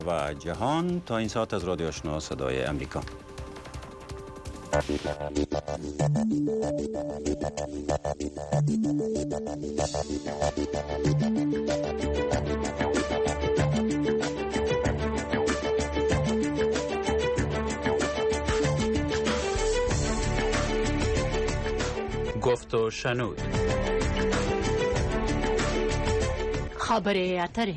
و جهان تا این ساعت از رادیو آشنا صدای امریکا. گفت و شنود. خبره اتره.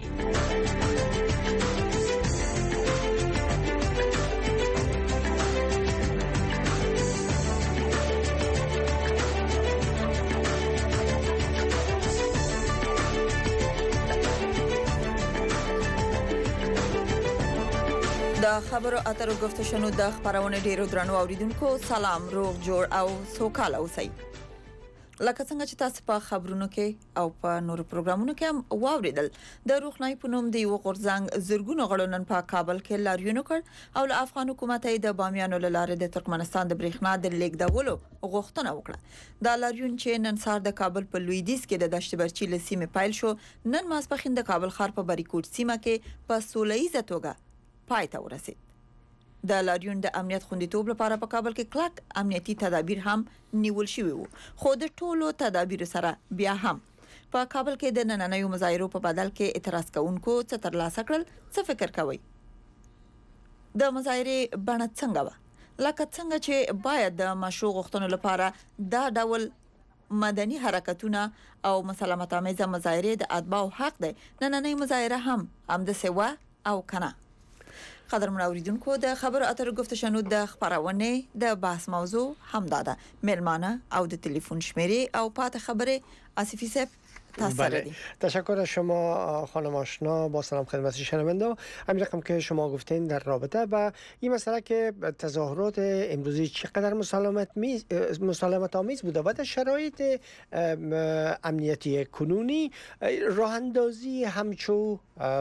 د خبرو اترو گفت شنو د خبرونه ډیرو درنو اوریدونکو سلام روغ جوړ او سوکاله اوسئ. لکه څنګه چې تاسو په خبرونو کې او په نورو پروګرامونو کې هم واوریدل د روښنايي پونوم دی یو غورځنګ زرګونو غړونن په کابل کې لاریون کړ او له افغان حکومت د بامیانو لاره د ترکمنستان د برېښنا د لیږدولو غوښتنه وکړه. دا لاریون چې نن سهار د کابل په لویدیځ کې د دشت برچی له سیمې پیل شو، نن ماسپښین د کابل ښار په بریکوټ سیمه کې په سوله‌ییزه توګه پای ته ورسید. د لاریون د امنیت خوندیتوب لپاره په کابل کې کلک امنیتي تدابیر هم نیول شوي وو، خو د ټولو تدابیر سره بیا هم په کابل کې د نننیو مظاهرو په بدل کې اعتراض کوونکو څه ترلاسه کړل؟ څه فکر کوي؟ د مظاهرې بڼه څنګه وه؟ لکه څنګه چې باید د مشروع غوښتنو لپاره دا ډول مدني حرکتونه او مسالمت آمیزه مظاهرې د اتباعو حق دی، نننۍ مظاهره هم همداسې وه او کنه؟ قدرمن اوریدونکو، د خبرو اترو گفت شنود د خبرونه د بحث موضوع همدا ده، میلمانه او د تلیفن شمیره او پات خبره آصفی صاحب. بله، تشکر از شما خانم آشنا. با سلام خدمت شنونده. همین رقم که شما گفتین در رابطه با این مسئله که تظاهرات امروزی چقدر مسالمت آمیز بوده و در شرایط امنیتی کنونی راه اندازی همچو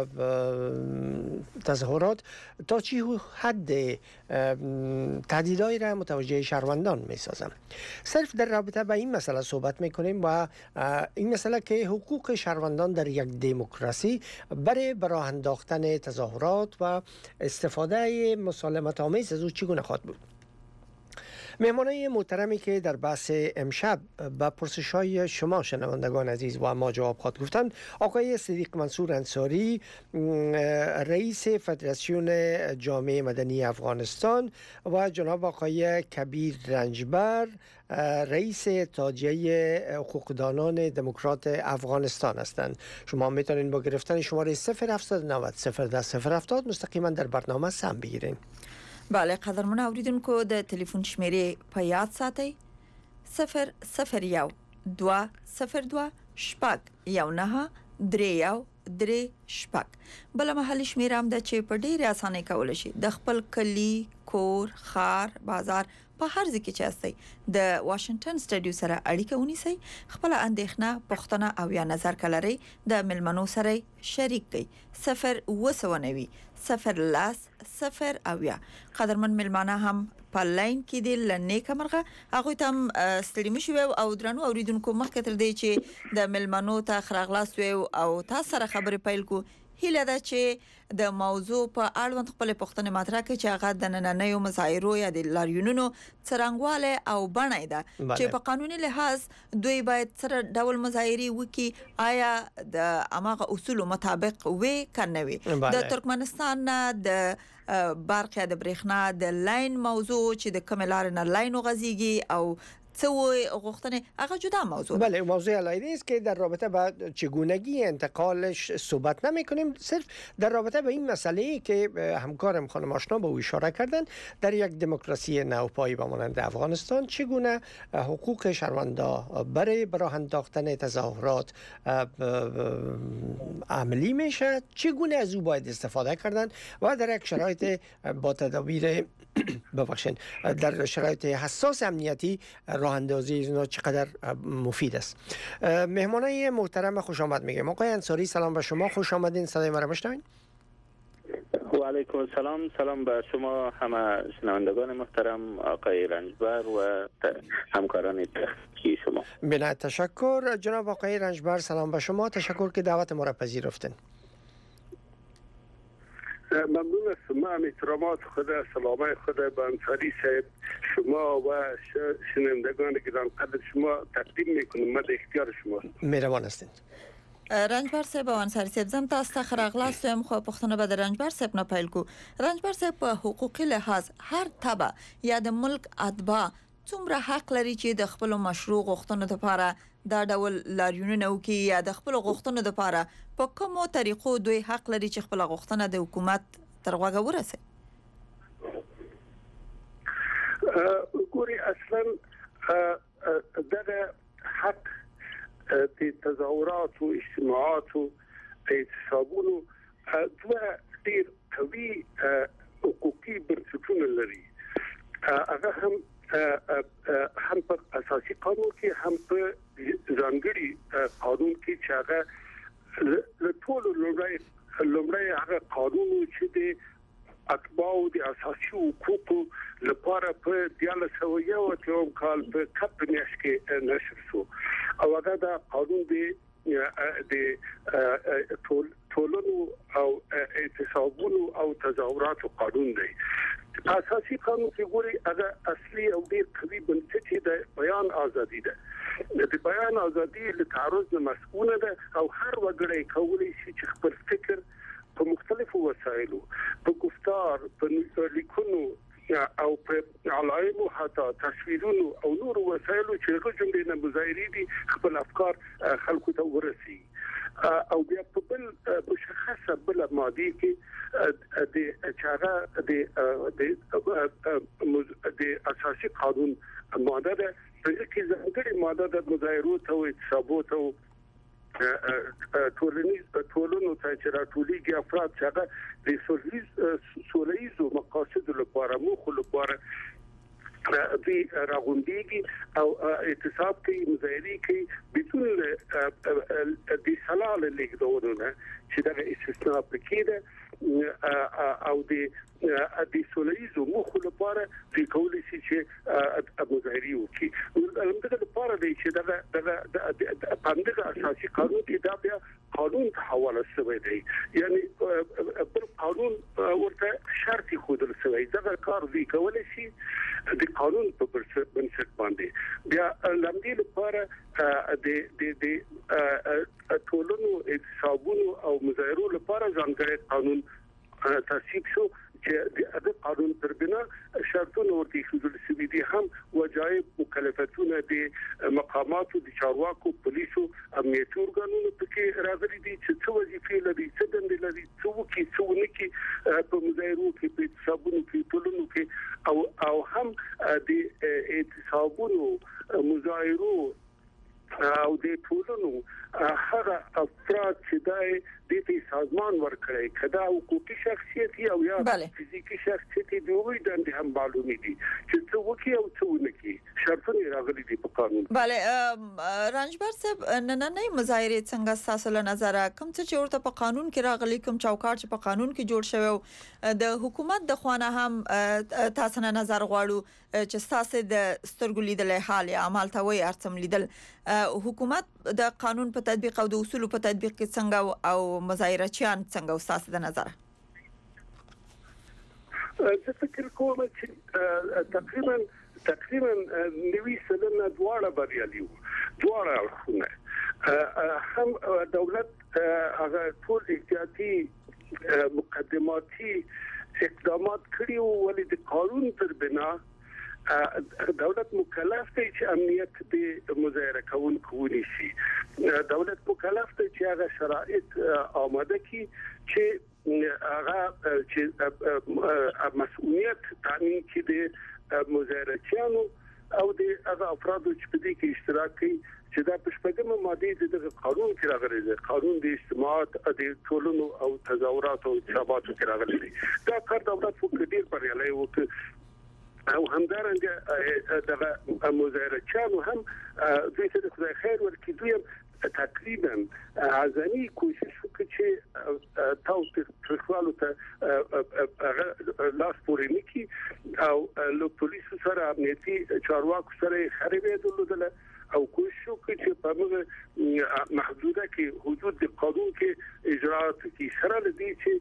تظاهرات تا چی حد تهدیدهایی را متوجه شهروندان می‌سازم. صرف در رابطه با این مسئله صحبت می‌کنیم و این مسئله که حقوق شهروندان در یک دموکراسی برای راه انداختن تظاهرات و استفاده مسالمت آمیز از او چگونه خواهد بود. مهمانای محترمی که در بحث امشب با پرسش‌های شما شنوندگان عزیز و ما جواب خواهد گفتند، آقای صدیق منصور انصاری، رئیس فدراسیون جامعه مدنی افغانستان و جناب آقای کبیر رنجبر، رئیس اتحادیه حقوقدانان دموکرات افغانستان هستند. شما میتونید با گرفتن شماره 0790 010 مستقیما در برنامه سهم بگیرید. بله، قدرمن اوریدونکو، د تلیفون شمیره په یاد ساتئ: 001 202 شپږ 19 3 شپږ. بل محلي شمیره هم د چې په ډیره اسانه کول شي د خپل کلی، کور، خار، بازار په هر ځای کې چې استئ د واشنگټن سټډیو سره اړیکه ونیسئ، خپل اندېښنه، پوښتنه او یا نظر کلري د ملمنو سره شریک کړئ. 0 0 اویا. قدرمن ملمانه هم په لاین کې دی لنې کمرغه هغه تم ستړي مشي او درنو اوریدونکو مخکې تر دې چې د ملمنو ته خراغلاس او تاسو سره خبرې پیل کو، هیله ده چې د موضوع په اړوند خپل پوښتنې مطرح کړي چې هغه د نننیو مظاهرو یا د لاریونونو څرنګواله او بڼه ده چې په قانوني لحاظ دوی باید سره ډول مظاهري وکي، آیا د اماغه اصول مطابق وي کنه وي. د ترکمنستان د برق یا د برېښنا د لاین موضوع چې د کملار نه لاین غزيږي او څه غوښتنه هغه جدا موضوع. بله، موضوع علایدی است که در رابطه با چگونگی انتقالش صحبت نمی‌کنیم، صرف در رابطه با این مسئله که همکارم خانم آشنا به او اشاره کردن، در یک دموکراسی نوپایی مانند افغانستان چگونه حقوق شهروندان برای راه انداختن تظاهرات عملی میشه، چگونه از او باید استفاده کردن و در یک شرایط با تدابیر ببخشید در شرایط حساس امنیتی راه اندازی اینا چقدر مفید است. مهمانای محترم خوش آمد میگم. آقای انصاری سلام به شما، خوش آمدین. صدای ما را بشنوید. و علیکم السلام. سلام به شما همه شنوندگان محترم، آقای رنجبر و همکاران تحقیقی شما. بنا تشکر جناب آقای رنجبر، سلام به شما، تشکر که دعوت ما را پذیرفتین. ممنون از شما. احترامات خدا، سلامای خدا به انصاری صاحب، شما و شنوندگان گرانقدر شما تقدیم میکنم. من اختیار شما مهربان هستید. رنجبر صاحب او انصاری صاحب زم تاسو ته خراغلاست هم خو پښتنه به رنجبر صاحب نه پیل کو. رنجبر صاحب په حقوقي لحاظ هر تبع یا د ملک اتباع څومره حق لري چې د خپل مشروع غوښتنو لپاره دا ډول لاریونونه وکړي یا د خپل غوښتنو لپاره په کومو طریقو دوی حق لري چې خپل غوښتنه د حکومت تر غوږه ورسي؟ ګوري اصلا دغه حق د تظاهرات او اجتماعات او اعتصابونو دوه ډیر قوي حقوقي بنسټونه لري. هغه هم په اساسي قانون کې هم په ځانګړي قانون کې چې هغه له ټولو لومړی هغه قانون چې د اتباعو د اساسي حقوقو لپاره په 1901 کال په کپ میاشت کې نشر شو او هغه دا قانون د ټولنو او اعتصابونو او تظاهراتو قانون دی. اساسي قانون کې ګوري هغه اصلي او ډیر قوي بنسټ د بیان ازادي ده. د بیان ازادي له تعرض نه مسؤله ده او هر وګړی کولی شي چې خپل فکر په مختلفو وسایلو، په گفتار، په لیکونو او په علایمو، حتی تصویرونو او نور وسایلو چې هغه جملې نه مظاهرې دي خپل افکار خلکو ته ورسي. او بیا په بل مشخصه بل ماده کې د چاره د اساسي قانون ماده ده چې ځانګړي ماده د مظاهرات او اعتصابات او ټولنو ته چې راټولېږي افراد چې هغه د سوله‌ییزو مقاصدو لپاره موخو لپاره دوی راغونډېږي او اعتصاب کوي، مظاهرې کوي بدون د سلا له لیکدودونه چې دا استثناء پکې ده او د سوله‌ییزو موخو لپاره دوی کولی شي چې مظاهرې وکړي. همدغه لپاره دی چې د پاندغه اساسي قانون کې دا بیا قانون ته حواله شوی دی، یعنی بل قانون ورته شرط خودل شوی. دا کار دوی کولی شي د قانون په بنسټ باندې بیا لمدې لپاره د ټولنو اعتصابونو او مظاهرو لپاره ځانګړی قانون تصویب شو چې د قانون پر بنا شرطونه ورته ایښودل شوي دي. هم وجایب مکلفتونه د مقاماتو د چارواکو، پولیسو، امنیتي ارګانونو پکې راغلي دي چې څه وظیفې لري، څه دندې لري، څه وکړي، څه ونه کړي په مظاهرو کې، په اعتصابونو کې، ټولنو کې او هم د اعتصابونو، مظاهرو او د ټولنو هغه افراد چې د سازمان ورکړي کدا حقوقي شخصیت او یا فزیکی شخصیت دی وي د هم معلومي دي چې څه وکي او څه ونه کی شرطونه راغلي دي په قانون. bale رنجبر صاحب نننۍ مظاهره څنګه تاسو له نظر کوم چې ورته په قانون کې راغلي، کوم چوکاټ چې په قانون کې جوړ شوی د حکومت د خوانه هم تاسو نه نظر غواړو چې تاسو د سترګو لیدلې حال یا عمل ته وي ارڅم لیدل حکومت د قانون په تطبیق او د اصول په تطبیق کې څنګه او مظاهرچیان څنګه استاد د نظر؟ زه فکر کوم چې تقریبا 90% دواړه بریالي وو، دواړه اړخونه هم دولت هغه ټول احتیاطي مقدماتي اقدامات کړي وو، ولې د قانون پر بنا دولت مکلف دی چې امنیت د مظاهره کوونکو ونیسي. دولت مکلف دی چې هغه شرایط آماده کړي چې هغه چې مسؤلیت تامین کړي د مظاهرچیانو او د هغه افرادو چې په دې کې اشتراک کوي چې دا په شپږمه ماده د قانون کې راغلي دی، قانون د اجتماعات د ټولنو او تظاهرات او اعتصاباتو کې راغلي دی. دا کار دولت په ډیر بریالي وکړ او همدارنګه دغه مظاهرچیانو هم دوی ته د خدای خیر ورکړي. دوی تقریبا اعظمي کوشش وکړي چې تاسو ترخوالو ته لاس پورې نکي او له پولیسو سره، امنیتي چارواکو سره خریدل دلته او کوشش وکړي چې په موږ محدوده کې حدود د قانون کې اجرات کې سره لدی چې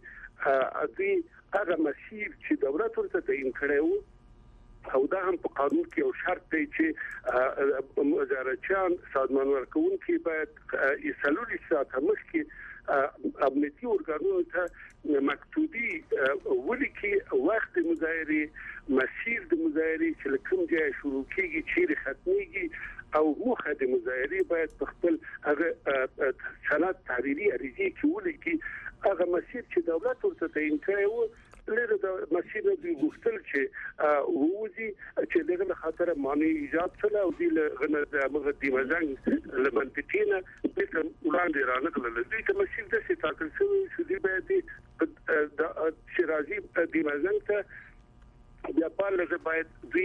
دوی هغه مسیر چې دولت ورته تعیین کړی وو او دا هم په قانون کې یو شرط دی چې وزارتچیان سازمان ورکوونکي باید یې 40 ساعته مخکې امنیتي ارګانونو ته مکتوبي ولیکي وخت مظاهرې مسیر د مظاهرې چې کوم ځای شروع کیږي چیرې ختميږي او موخه د مظاهرې باید په خپل هغه سند تحریري عریضه کې ولیکي هغه مسیر چې دولت ورته تعیین کړی وو لره د مسیر د غوښتل چې ووزي چې دغه خاطر معنی ایجاد کړه او د غنه د مغدي مزنګ لمنطقینه د وړاندې رانغله د مسیر د ستاکل شوی چې دی باید د شرازي د مزنګ ته بیا پالغه باید دوی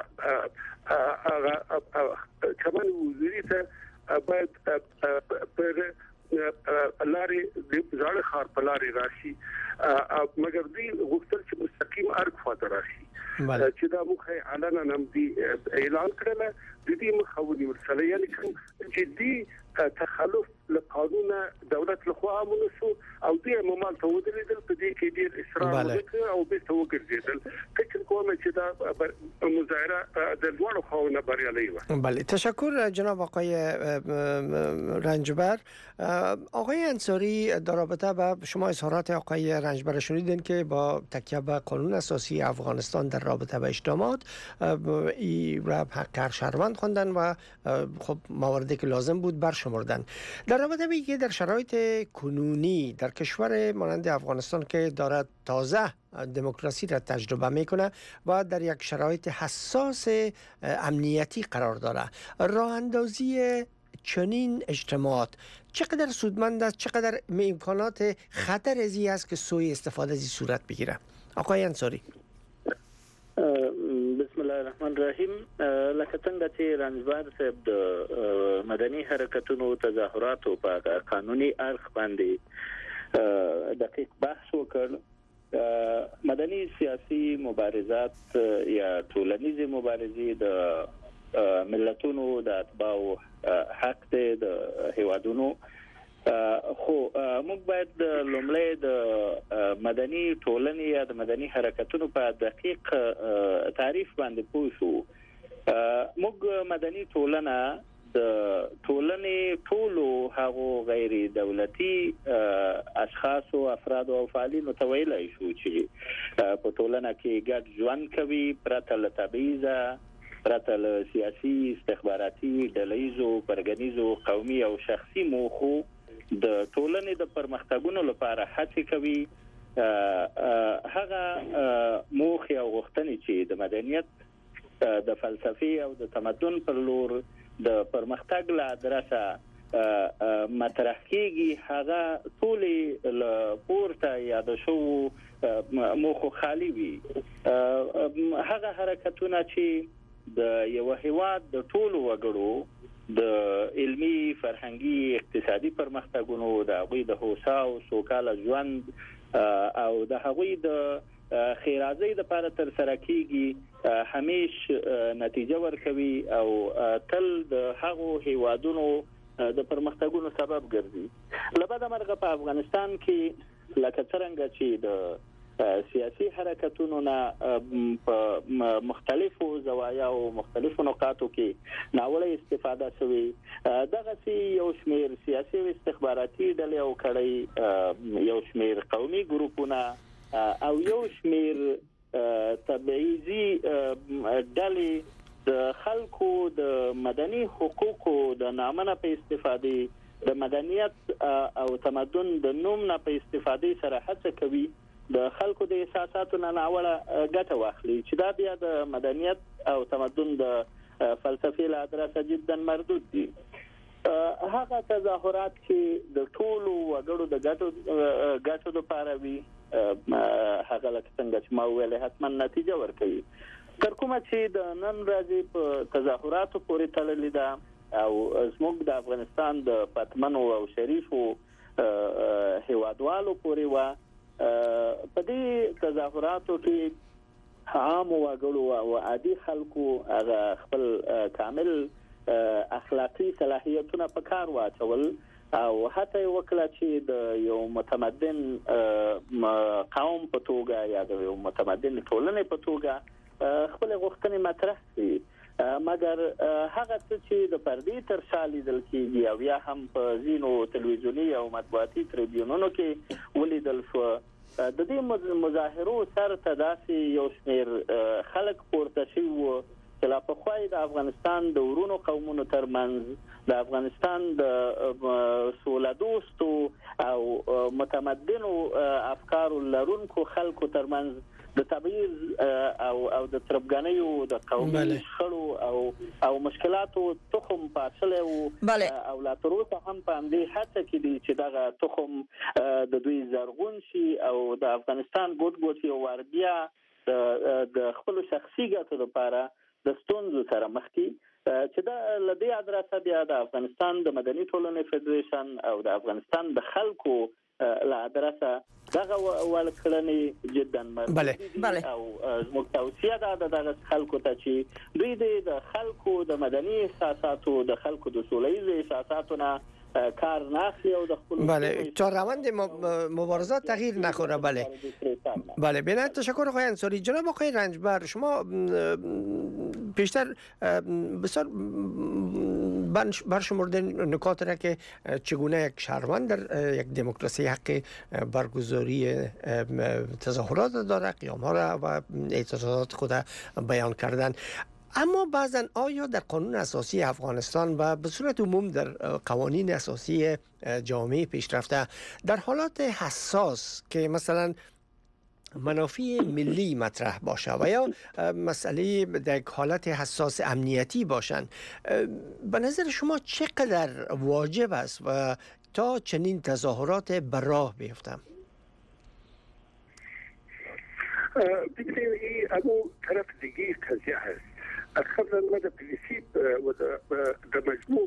کمان وزیری ته باید پر لاري د ځاړه خار په لاري راشي مګر دوی غوښتل چې مستقیم ارګ فاته راشي چې دا مخه اعلان هم دي اعلان کړل د دې مخاوني ورسره یعنی چې دي تخلف لقانون دولت لخوا منسو او دې ممال ته ودرېدل په دې کې ډېر اصرار وکړ او به تو وګرځیدل فکر کوم چې دا مظاهره د دوه خواونه بریالي و. بله تشکر جناب آقای رنجبر. آقای انصاری در رابطه با شما اظهارات آقای رنجبر شنیدین که با تکیه به قانون اساسی افغانستان در رابطه با اجتماعات این را حق شهروند خواندن و خب مواردی که لازم بود برشمردن. در رابطه با اینکه در شرایط کنونی در کشور مانند افغانستان که دارد تازه دموکراسی را تجربه میکنه و در یک شرایط حساس امنیتی قرار داره، راه اندازی چنین اجتماعات چقدر سودمند است، چقدر امکانات خطر ازی است که سوی استفاده ازی صورت بگیره؟ آقای انصاری. بسم الله الرحمن الرحیم. لکه څنګه چې رنجبر صاحب د مدني حرکتونو تظاهراتو په قانوني اړخ باندې دقیق بحث وکړ، مدني سیاسي مبارزات یا ټولنیزه مبارزې د ملتونو د اتباعو حق دی د هیوادونو، خو موږ باید لومړی د مدني ټولنې یا د مدني حرکتونو په دقیق تعریف باندې پوه شو. موږ مدني ټولنه د ټولنې ټولو هغو غیر دولتي اشخاص او افراد او فعالینو ته ویلای شو چې په ټولنه کې ګډ ژوند کوي پرته له تبعیضه، پرته له سیاسي استخباراتي ډلهیزو پرګنیزو قومي او شخصي موخو د ټولنې د پرمختګونو لپاره هڅې کوي. هغه موخې او غوښتنې چې د مدنیت د فلسفي او د تمدن پر لور د پرمختګ له ادرسه مطرح کیږي، هغه ټولې له پورته یاد شو موخو خالی وي. هغه حرکتونه چې د یو هیواد د ټولو وګړو د علمي فرهنګي اقتصادي پرمختګونو د هغوی د هوسا او سوکاله ژوند او د هغوی د خیرازۍ لپاره تر سره کیږي همیش نتیجه ورکوي او تل د هغو هیوادونو د پرمختګونو سبب ګرځي. لبعد مرغه په افغانستان کې لکه څنګه چې د سیاسي حرکتونو نه په مختلفو زوایا او مختلفو نقاطو کې ناوړه استفاده شوی، دغه یو شمیر سیاسي او استخباراتي ډلې او کړي یو شمیر قومي ګروپونه او یو شمیر تبعیضي ډلې د خلکو د مدني حقوقو د نامه په استفاده د مدنیت او تمدن د نوم نه په استفاده سره هڅه کوي د خلکو د احساساتو نه ناوړه ګټه واخلي، چې دا بیا د مدنیت او تمدن د فلسفي له ادرسه جدا مردود دي. هغه تظاهرات چې د ټولو وګړو د ګټو لپاره وي، هغه لکه څنګه چې ما ویل حتما نتیجه ورکوي. تر کومه چې د نن ورځې په تظاهراتو پورې تړلې ده او زموږ د افغانستان د پتمنو او شریفو هیوادوالو پورې و، په دې تظاهراتو کې عام وګړو او عادي خلکو هغه خپل کامل اخلاقی صلاحیتونه په کار واچول او حتی وکړه چې د یو متمدن قوم په توګه یا د یو متمدن ټولنې په توګه خپل غوښتنې مطرح کړي، مګر هغه څه چې د پردې تر شا لیدل کېږي او یا هم په ځینو تلویزیوني او مطبوعاتي تریبیونونو کې ولیدل شو، د دې مظاهرو سره تداسي یو شمېر خلک پورته شوي وو چې لا پخوای د افغانستان د ورونو قومونو ترمنځ د افغانستان د سوله دوستو او متمدنو افکارو لرونکو خلکو ترمنځ د تبعیض او د تربګنیو د قومي شخړو او مشکلاتو تخم پاشله او لا تر اوسه هم په همدې هڅه کې دي چې دغه تخم د دوی زرغون شي او د افغانستان ګوټ یو ور بیا د خپل شخصي ګټو لپاره د ستونزو سره مخ دي، چې دا لدی ادرسه بیا د افغانستان د مدني ټولنې فدریشن او د افغانستان د خلکو لا ادرسه دغه ولکړنې جدا مرګ او زموږ توصیه ده د خلکو ته چې دوی د خلکو د مدني احساساتو د خلکو د سوله‌ایز احساساتو نه کار ناخلی او د خپل تا روند مبارزات تغییر نخوره. بله بله تشکر آقای انصاری. جناب آقای رنجبر، شما بیشتر بسیار برشمرده نکات را که چگونه یک شهروند در یک دموکراسی حق برگزاری تظاهرات داره، قیام ها را و اعتراضات خود بیان کردن، اما بعضا آیا در قانون اساسی افغانستان و به صورت عموم در قوانین اساسی جامعه پیشرفته در حالات حساس که مثلا منافع ملی مطرح باشه و یا مسئله در یک حالت حساس امنیتی باشند، به نظر شما چقدر واجب است و تا چنین تظاهرات بر راه بیفتند؟ ببینید اما طرف دیگه قضیه هست. قبل ما در پرینسیپ و در مجموع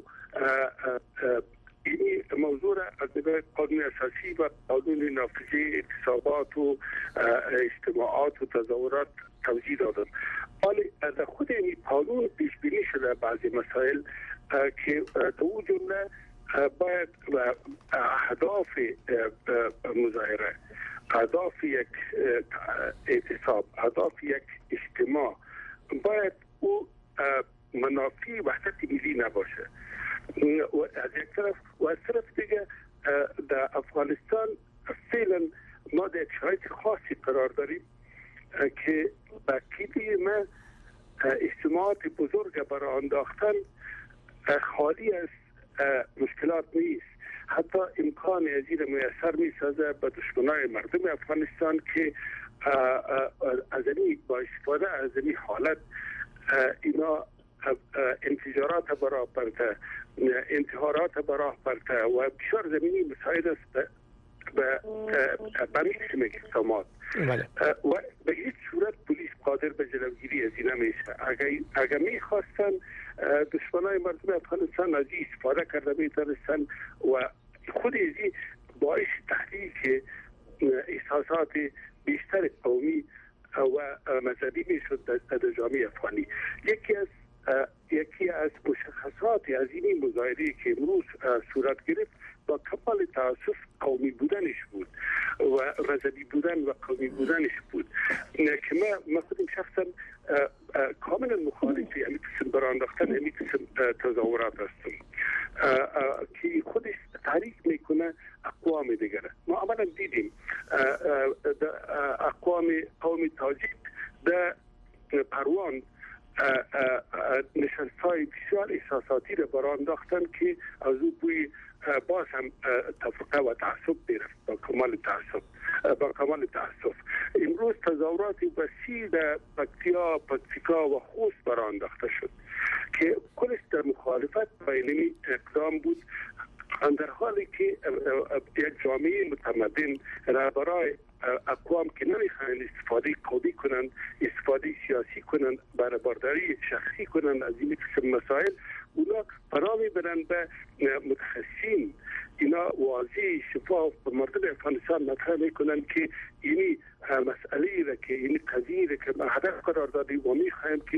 این موضوع را از نظر قانون اساسی و قانون نافذه اعتصابات و اجتماعات و تظاهرات توضیح دادم. ولی در خود این قانون پیش بینی شده بعضی مسائل که تو جمله باید اهداف مظاهره، اهداف یک اعتصاب، اهداف یک اجتماع باید او منافع وحدت ملی نباشه و از یک طرف و از طرف دیگه در افغانستان فعلا ما در یک شرایط خاصی قرار داریم که با کلیه ما اجتماعات بزرگ برای انداختن خالی از مشکلات نیست. حتی امکان از این میسر میسازه به دشمنای مردم افغانستان که از این با استفاده از این حالت اینا انفجارات براه برده، انتحارات براه برده و بسیار زمینی مساعد است به قسم اقدامات و به هیچ صورت پلیس قادر به جلوگیری از این نمیشه. اگر میخواستن دشمنای مردم افغانستان از این استفاده کرده میتونستن و خود از این باعث تحریک احساسات بیشتر قومی و مذهبی میشد در جامعه افغانی. یکی از مشخصات از این مظاهره که امروز صورت گرفت با کمال تاسف قومی بودنش بود و مذهبی بودن و قومی بودنش بود که من خودم شخصا کاملا مخالف یعنی قسم برانداختن یعنی قسم تظاهرات هستم که خودش تحریک میکنه اقوام دیگره. ما عملا دیدیم قوم تاجیک در پروان نشستهای بسیار احساساتی را برای انداختن که از او بوی باز هم تفرقه و تعصب گرفت با کمال تعصب. امروز تظاهرات وسیع در پکتیکا و خوست برای انداخته شد که کلش در مخالفت با این اقدام بود، در حالی که یک جامعه متمدن را برای اقوام که نمیخواهند استفاده قومی کنند، استفاده سیاسی کنند، برابرداری شخصی کنند از این قسم مسائل، اونا فرا میبرند به متخصصین. اینا واضح شفاف به مردم افغانستان مطرح میکنند که این مسئله را که این قضیه را که ما هدف قرار دادیم و میخواهیم که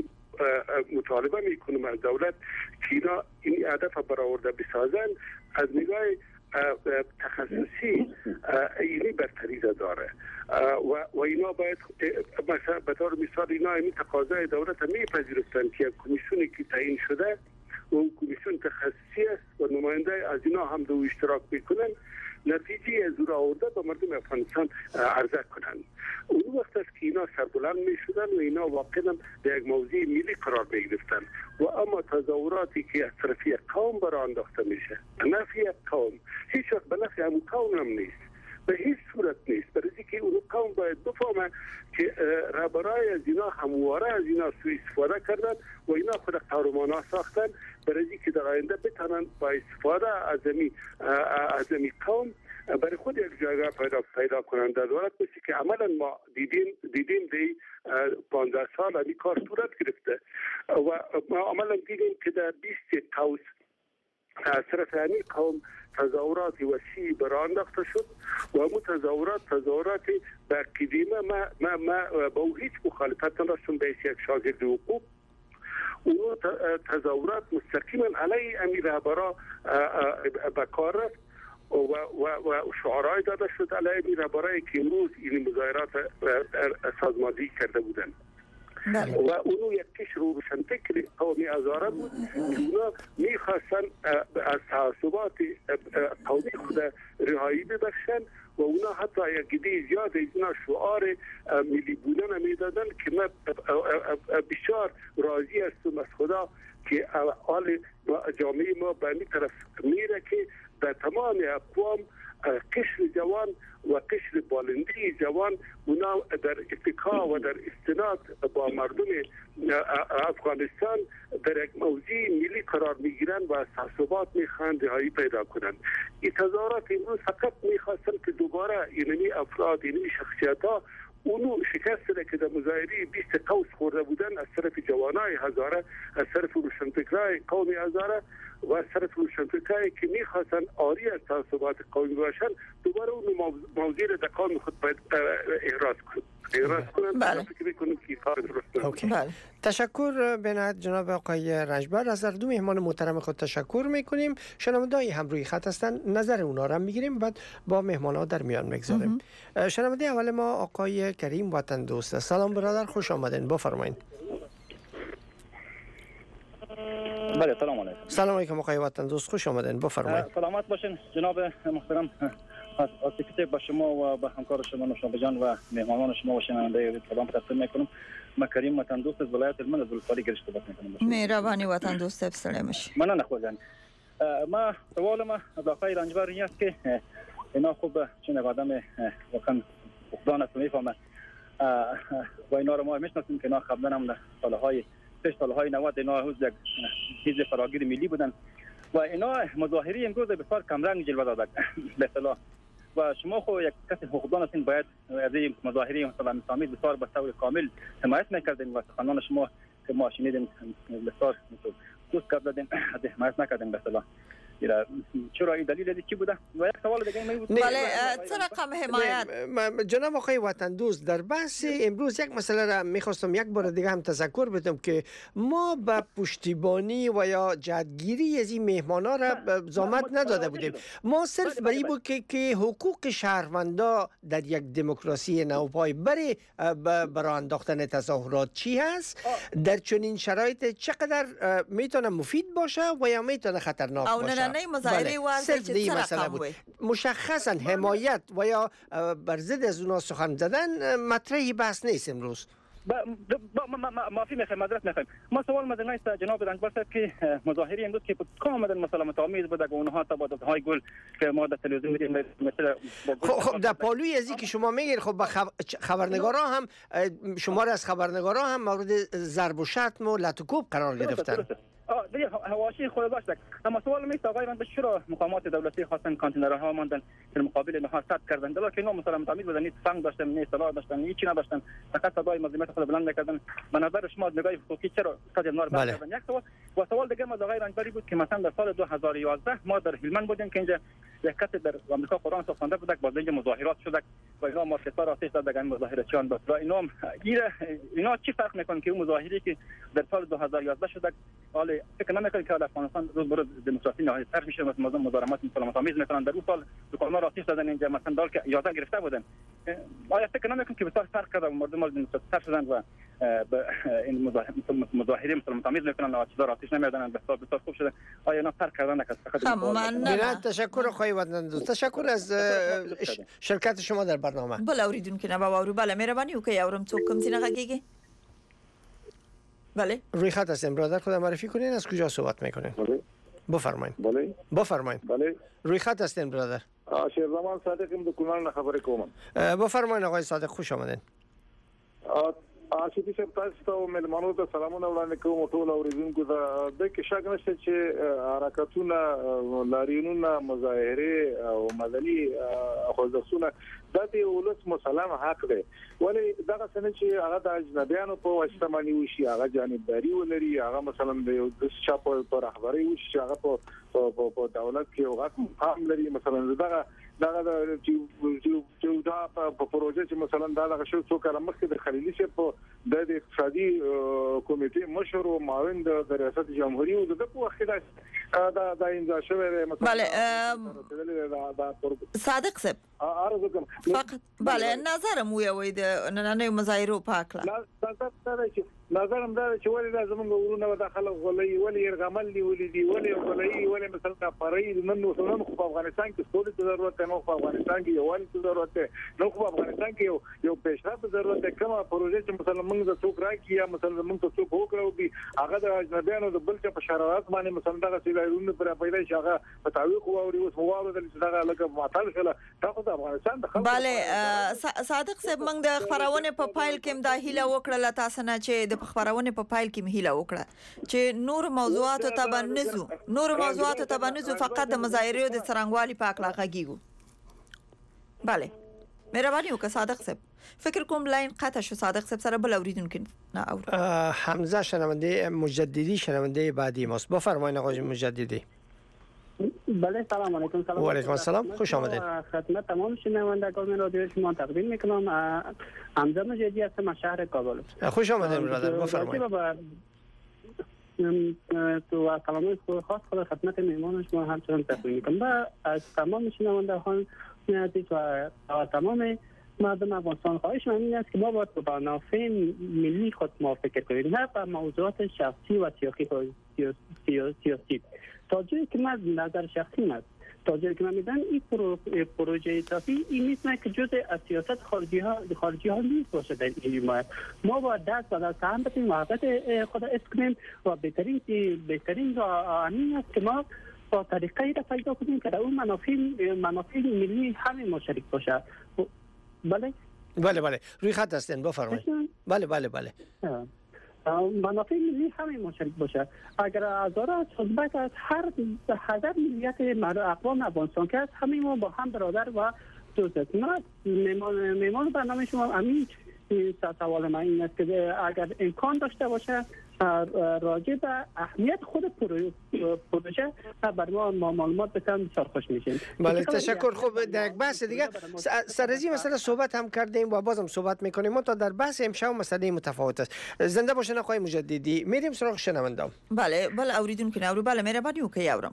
مطالبه میکنیم از دولت که اینا این هدف برآورده بسازند از نگاه تخصصی اینی برتری داره و اینا باید مثلا به طور مثال اینا این تقاضای دولت میپذیرفتن که کمیسیونی که تعیین شده و اون کمیسیون تخصصی است و نماینده از اینا هم دو اشتراک میکنن نتیجه از او را آورده به مردم افغانستان عرضه کنند. اون وقت است که اینا سربلند می شدن و اینا واقعا در یک موضوع ملی قرار می گرفتن و اما تظاهراتی که از طرف یک قوم برای انداخته میشه به نفع یک قوم هیچ وقت به نفع همون قوم هم نیست، به هیچ صورت نیست. برای که اون قوم باید بفهمه که رهبرای از اینا همواره از اینا سوء استفاده کردن و اینا خود قهرمانا ساختن برای که در آینده بتونن با استفاده از این قوم برای خود یک جایگاه پیدا کنند. در دولت بسی که عملا ما دیدیم دی 15 سال این کار صورت گرفته و ما عملا دیدیم که در 20 قوس از طرف همین قوم تظاهرات وسیع برای انداخته شد و همون تظاهرات به قدیمه ما با هیچ مخالفت نداشتم به یک شاگرد حقوق. اون تظاهرات مستقیما علیه امیر رهبرا به کار رفت و شعارهای داده شد علیه امیر رهبرایی که امروز این مظاهرات سازماندهی کرده بودند. و اونو یک کش روشنفکر قومی هزاره بود که اونا میخواستن از تعصبات قومی خود رهایی ببخشن و اونا حتی یک عده زیاد از اینا شعار ملی بودن میدادن که من بسیار راضی هستم از خدا که حال جامعه ما به این طرف میره که به تمام اقوام قشر جوان و قشر بالندی جوان اونا در اتکا و در استناد با مردم افغانستان در یک موضوع ملی قرار میگیرن و از تعصبات میخوان رهایی پیدا کنن. این تظاهرات امروز فقط میخواستن که دوباره اینمی افراد اینمی شخصیت ها اونو شکست ده که در مظاهره 20 قوس خورده بودن از طرف جوانای هزاره، از طرف روشنفکرای قومی هزاره و از طرف روشنفکرایی که میخواستن آری از تعصبات قومی باشن دوباره اون موضوع در قانون خود باید احراز کنند. بله. فکر میکنم که کار درست است. بله. تشکر بنات جناب آقای رنجبر. از هر دو مهمان محترم خود تشکر میکنیم. شنونده‌ای هم روی خط هستن، نظر اونا را میگیریم بعد با مهمان‌ها در میان میگذاریم. شنونده اول ما آقای کریم وطن دوست. سلام برادر، خوش آمدین، بفرمایید. بله سلام علیکم. سلام علیکم آقای وطن دوست، خوش آمدین، بفرمایید. سلامت باشین جناب محترم، از با شما و با همکار شما نوشابه جان و مهمانان شما و شنونده سلام تقدیم میکنم. ما کریم وطن دوست از ولایت هلمند از ولسوالی گرشت صحبت میکنم. مهربانی وطن دوست بسره میشی. من نخوزن. ما سوال ما از آقای رنجبر این است که اینا خوب چون آدم واقعا فقدان است میفهمه و اینا رو ما میشناسیم که اینا قبلا هم سالهای 90 اینا یک حزب فراگیر ملی بودن و اینا مظاهره امروز بسیار کمرنگ جلوه دادند به اصطلاح و شما خو یک کسی حقوقدان هستین باید از این مظاهره مثلا اسلامی بسیار به طور کامل حمایت میکردین و سخنان شما که ما شنیدیم بسیار دوست کردین حمایت نکردین به اصطلاح. چرا این دلیل چی بوده؟ و یک سوال دیگه می بود. بله چه رقم حمایت؟ جناب آقای وطن دوست، در بحث امروز یک مسئله را میخواستم یک بار دیگه هم تذکر بدم که ما به پشتیبانی و یا جهتگیری از این مهمانا را زحمت نداده بودیم. ما صرف برای بود که حقوق شهروندا در یک دموکراسی نوپای برای انداختن تظاهرات چی هست، در چنین شرایط چقدر میتونه مفید باشه و یا میتونه خطرناک باشه. نه مظاهره ورزش چه رقم بود؟ مشخصا حمایت و یا بر ضد از اونا سخن زدن مطرحی بحث نیست امروز. معافی میخوایم، معذرت میخوایم. ما سوال مدن است جناب رنجبر صاحب که مظاهره امروز که کاملا مثلا متآمیز بود و اونها تبادل های گل که ما در تلویزیون میدیم مثلا خب در پالوی ازی که شما میگید خب خبرنگارا هم شما را از خبرنگارا هم مورد ضرب و شتم و لط و کوب قرار گرفتن. دیگه حواشی خود داشت. اما سوال میست آقای من چرا مقامات دولتی خواستن کانتینرها ماندن در مقابل اینها ثبت کردن، دلا که اینا مثلا متعمد بودن، نیست فنگ داشتن، نیست اطلاع داشتن، هیچی نداشتن، فقط صدای مظلومیت خود بلند کردن. به نظر شما نگاه حقوقی چرا صد نار بند کردن؟ یک سوال و سوال دیگه ما آقای رنجبری بود که مثلا در سال 2011 ما در هلمند بودیم که اینجا یک کسی در آمریکا قرآن خوانده بود با اینجا مظاهرات شد و اینا مارکت‌ها آتش دادن مظاهراتیان بود و اینا چی فرق میکنه که اون مظاهره که در سال 2011 شد حالا فکر نمیکنم که افغانستان روز به روز دموکراسی نهایت‌تر میشه و مظاهرات مسالمت آمیز میکنن در اون سال دکان‌ها آتش دادن اینجا مثلا دال که اجازه گرفته بودن آیا فکر نمیکنم که بسیار فرق کرده و مردم دموکرات‌تر شدن و این مظاهره مسالمت آمیز میکنن و چیزا آتش نمیدن بسیار خوب شده آیا اینا فرق کردن من تشکر خواهی وطن دوست تشکر از شرکت شما در برنامه بل اوریدونکو نه باور بله مهرباني وکړئ اورم څوک کوم ځای نه غږیږي بله روی خط هستیم برادر خودم معرفی کنین از کجا صحبت میکنین بله بفرمایید بله بفرمایید بله روی خط هستیم برادر شیرزمان صادقم د کونړ نه خبرې کوم بفرمایید آقای صادق خوش آمدین چې تاسو ته ملمنو ته سلامونه وړاندې کوم ټول اوریدونکو ته د کې شک نشته چې حرکتونه لاریونونه مظاهره او مدني خوځښتونه د دې ولس مسلم حق دی ولی دغه څنګه چې هغه د اجنبیانو په واسطه باندې وشي هغه جانبداري ولري هغه مثلا د شاپ په رهبري وشي هغه په دولت کې هغه مقام لري مثلا دغه چې دا په پروژه چې مثلا دا شو څو کاله مخکې د خلیلي شه په د اقتصادي کمیټې مشر او معاون د ریاست جمهوریت او د په وخت دا امضا شوی مثلا بله صادق صاحب فقط بله نظرم وی د نننۍ مظاهرو په اړه نظرم دا چې ولې لازم ورونه داخله غولې ولې يرغمل دي ولې دي ولې مثلا فرای نن خو په افغانستان کې ټول ضرورت نه په افغانستان کې یو ضرورت نه په افغانستان کې یو پیشرفت ضرورت ده کومه پروژه چې مثلا موږ د څوک راکې یا مثلا موږ ته څوک وکړو دي هغه د اجنبیانو د بل څه په شرایط باندې مثلا دغه سیلایونه پر پیدا شي هغه په تعویق او وسوالو د دغه لکه معطل شله تاسو د افغانستان د بله صادق صاحب موږ د خبرونه په فایل کې د هیله وکړه تاسو نه چې د خبرونه په فایل کې مهیله وکړه چې نور موضوعات ته باندې فقط د مظاهرو د څرنګوالي په اړه غږیږو بله مهرباني وکړه صادق صاحب فکر کوم لاین قطع شو صادق صاحب سره بل اوریدونکو نه اور حمزه شنونده مجددی شنونده بعدی ماست بفرمایید آقای مجددی بله سلام علیکم سلام و علیکم السلام خوش آمدید خدمت تمام شنوندگان رادیو شما تقدیم میکنم حمزه مجددی هستم از شهر کابل خوش آمدید برادر بفرمایید تو سلام خاص خدمت مهمان شما همچنان تقدیم میکنم و از تمام شنوندگان عزیز و تمام مردم افغانستان خواهش من این است که ما باید به منافع ملی خود ما فکر کنیم نه به موضوعات شخصی و سیاسی تا جایی که من نظر شخصی است تا جایی که من میدم این پروژه اضافی این نیست که جزء از سیاست خارجی ها نیست باشه در این ما باید دست به دست هم بتیم محبت خود کنیم و بهترین راه همین است که ما با طریقه را پیدا کنیم که در اون منافع ملی همه مشارک باشه بله بله روی خط هستین بفرمایید بله منافع ملی همه مشارک باشه اگر هزارات صحبت از هر ملیت اقوام افغانستان که همه ما با هم برادر و دوست است میمان برنامه شما همین سوال من این است که اگر امکان داشته باشه راجع به اهمیت خود پروژه برای ما معلومات بتن بسیار خوش میشیم. بله تشکر. خوب در یک بحث دیگه سر از این مسئله صحبت هم کردیم و بازم صحبت میکنیم ما تا در بحث امشب مسئله متفاوت است. زنده باشین آقای مجددی. میریم سراغ شنوندام. بله اوریدونکو نه بله مهرباني وکړئ اورم.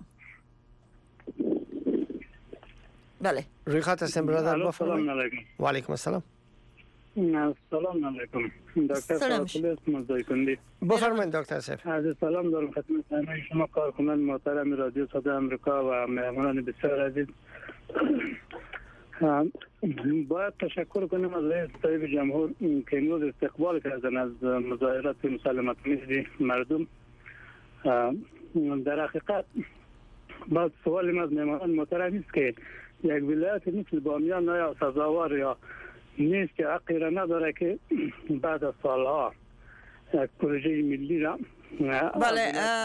بله روی خط هستیم برادر بفرمایید. و علیکم السلام. سلام علیکم دکتر صاحب مزدایکندی بفرمایید دکتر صاحب. عرض سلام دارم خدمت همه شما کارکنان محترم رادیو صدای آمریکا و مهمانان بسیار عزیز. باید تشکر کنیم از رئیس صاحب جمهور که امروز استقبال کردن از مظاهرات مسالمت آمیز مردم. در حقیقت بعد سوال از مهمانان محترم است که یک ولایت مثل بامیان یا سزاوار یا نیست که حقی را نداره که بعد از سالها یک پروژه ملی را بله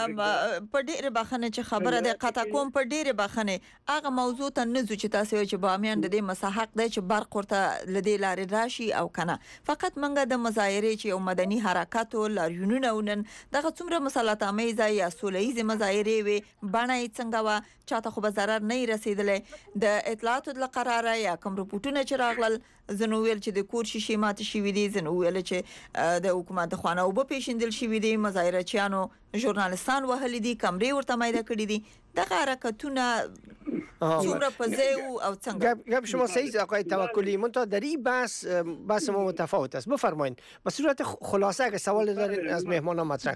په ډېر بخنه چې خبره ده قطع کوم په ډېر بخنه هغه موضوع ته نزو چې تاسو چې بامیان د دې مساحق دی چې برق ورته لدی لارې راشي او کنه فقط منګه د مظاهره چې یو مدني حرکت او لاریونونه ونن دغه څومره مسلط امیزه یا سولهیز مظاهره وي بڼه څنګه وا چاته خو به ضرر نه رسیدلې د اطلاعاتو د قراره یا کوم رپورټونه چې راغلل زنو ویل چې د کور شیشې ماته شوې دي زنو ویل چې د حکومت خانه او په پیښندل شوې دي مظاهره چانو ژورنالستان وهلي دي کمرې ورته مایده کړې دي دغه حرکتونه څومره پزیو او څنګه گپ شما صحیح آقای توکلی منتها در این بحث ما متفاوت است بفرمایید به صورت خلاصه اگه سوال دارین از مهمانان مطرح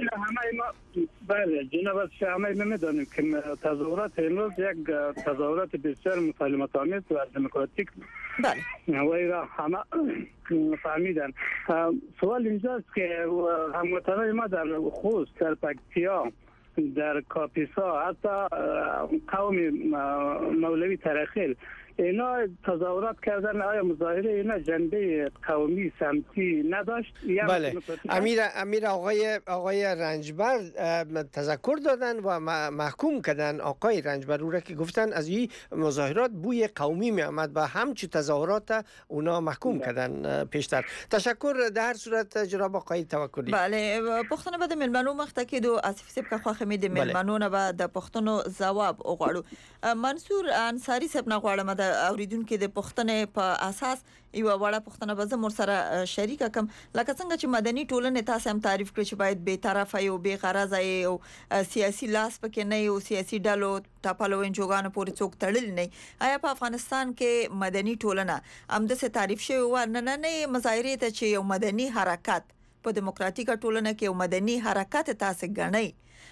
کنید. بله جناب همه ما میدونیم که تظاهرات امروز یک تظاهرات بسیار مسالمت آمیز و دموکراتیک بله و ایرا همه فهمیدن. سوال اینجاست که هموطنان ما در خوست در پکتیا در کاپیسا حتی قوم مولوی ترخیل اینا تظاهرات کردن آیا مظاهره اینا جنبه قومی سمتی نداشت؟ بله امیر آقای رنجبر تذکر دادن و محکوم کردن آقای رنجبر رو که گفتن از این مظاهرات بوی قومی می آمد و همچون تظاهرات اونا محکوم کردن پیشتر. تشکر در هر صورت جناب آقای توکلی. بله پښتنه به د ملمنو مخته کېدو اسف سیب که خوخه می د ملمنو نه به د پښتنو جواب وغواړو. منصور انصاری صاحب نه غواړم اوریدونکو د پښتنې په اساس یو وړه پښتنه به زموږ سره شریک کم لکه څنګه چې مدني ټولنه تاسو هم تعریف کړی چې باید به طرفه او به غرض او سیاسي لاس پکې نه او سیاسي ډلو ټاپلو انجوګانو پورې څوک تړل نه آیا په افغانستان کې مدني ټولنه هم د تعریف شوی و نه مظاهره ته چې یو مدني حرکت په دیموکراتیک ټولنه کې یو مدني حرکت تاسو غنئ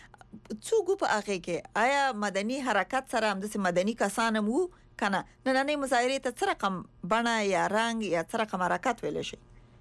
څوک په هغه کې آیا مدني حرکت سره هم د مدني کسان وو کنه نن مظاهره ته څه رقم بڼه یا رنگ یا څه رقم حرکت ویل شي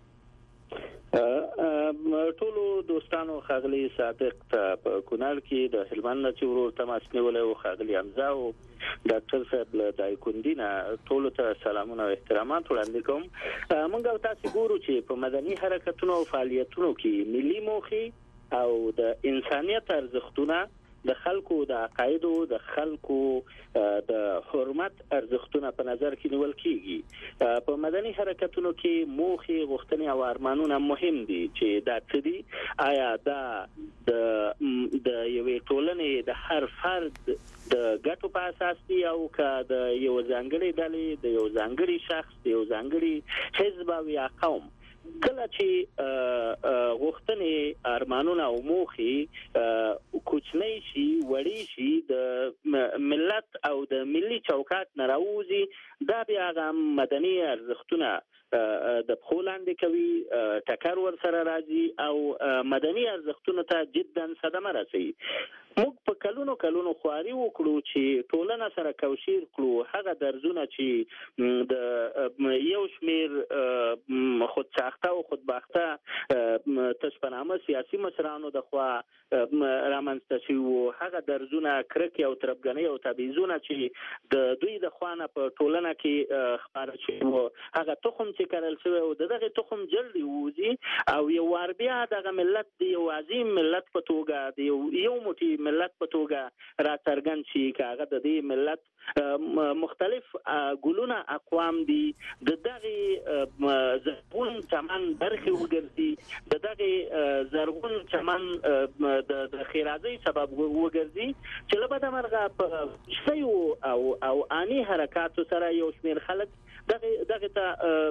ټولو دوستانو خاغلی صادق ته په کونړ کې د هلمند چې ورور تماس نیولې او خاغلی حمزه او ډاکټر صاحب له دایکوندینا ټولو ته سلامونه او احترامات وړاندې کوم. موږ تاسو ګورو چې په مدني حرکتونو او فعالیتونو کې ملي موخې او د انسانيت ارزښتونه د خلکو د عقایدو د خلکو د حرمت ارزښتونه په نظر کې نیول کیږي. په مدني حرکتونو کې موخې غوښتنې او ارمانونه مهم دي چې دا څه دي آیا دا د یوې ټولنې د هر فرد د ګټو په اساس دي او که د یو ځانګړي ډلې د یو ځانګړي شخص د یو ځانګړي حزب او یا قوم کله چې غوښتنې ارمانونه او موخې کوچنی شي وړي شي د ملت او د ملي چوکاټ نه راوځي دا بیا هغه مدني ارزښتونه د پخولاندې کوي ټکر ور سره راځي او مدني ارزښتونو ته جدا صدمه رسي. موږ په کلونو خواري وکړو چې ټولنه سره کوشیر کړو هغه درزونه چې د یو شمیر خود ساخته او خودباخته تشپنامه سیاسي مشرانو د خوا رامنځته شوي هغه درزونه کرکې او تربګنۍ او تبعیضونه چې د دوی د خوا نه په ټولنه کې خپاره شوي هغه تخم چې کرل شوی او دغه تخم جلدی ووځي او یو وار بیا دغه ملت دی یو عظیم ملت په توګه دی یو موټی ملت په توګه را څرګند شي کاغه د دې ملت مختلف ګلونه اقوام دي دغه زرغون چمن برخي وګرځي دغه زرغون چمن د خیرازي سبب وګرځي چې لبد مرغه په شیو او اني حرکت سره یو شمیر خلک دغه ته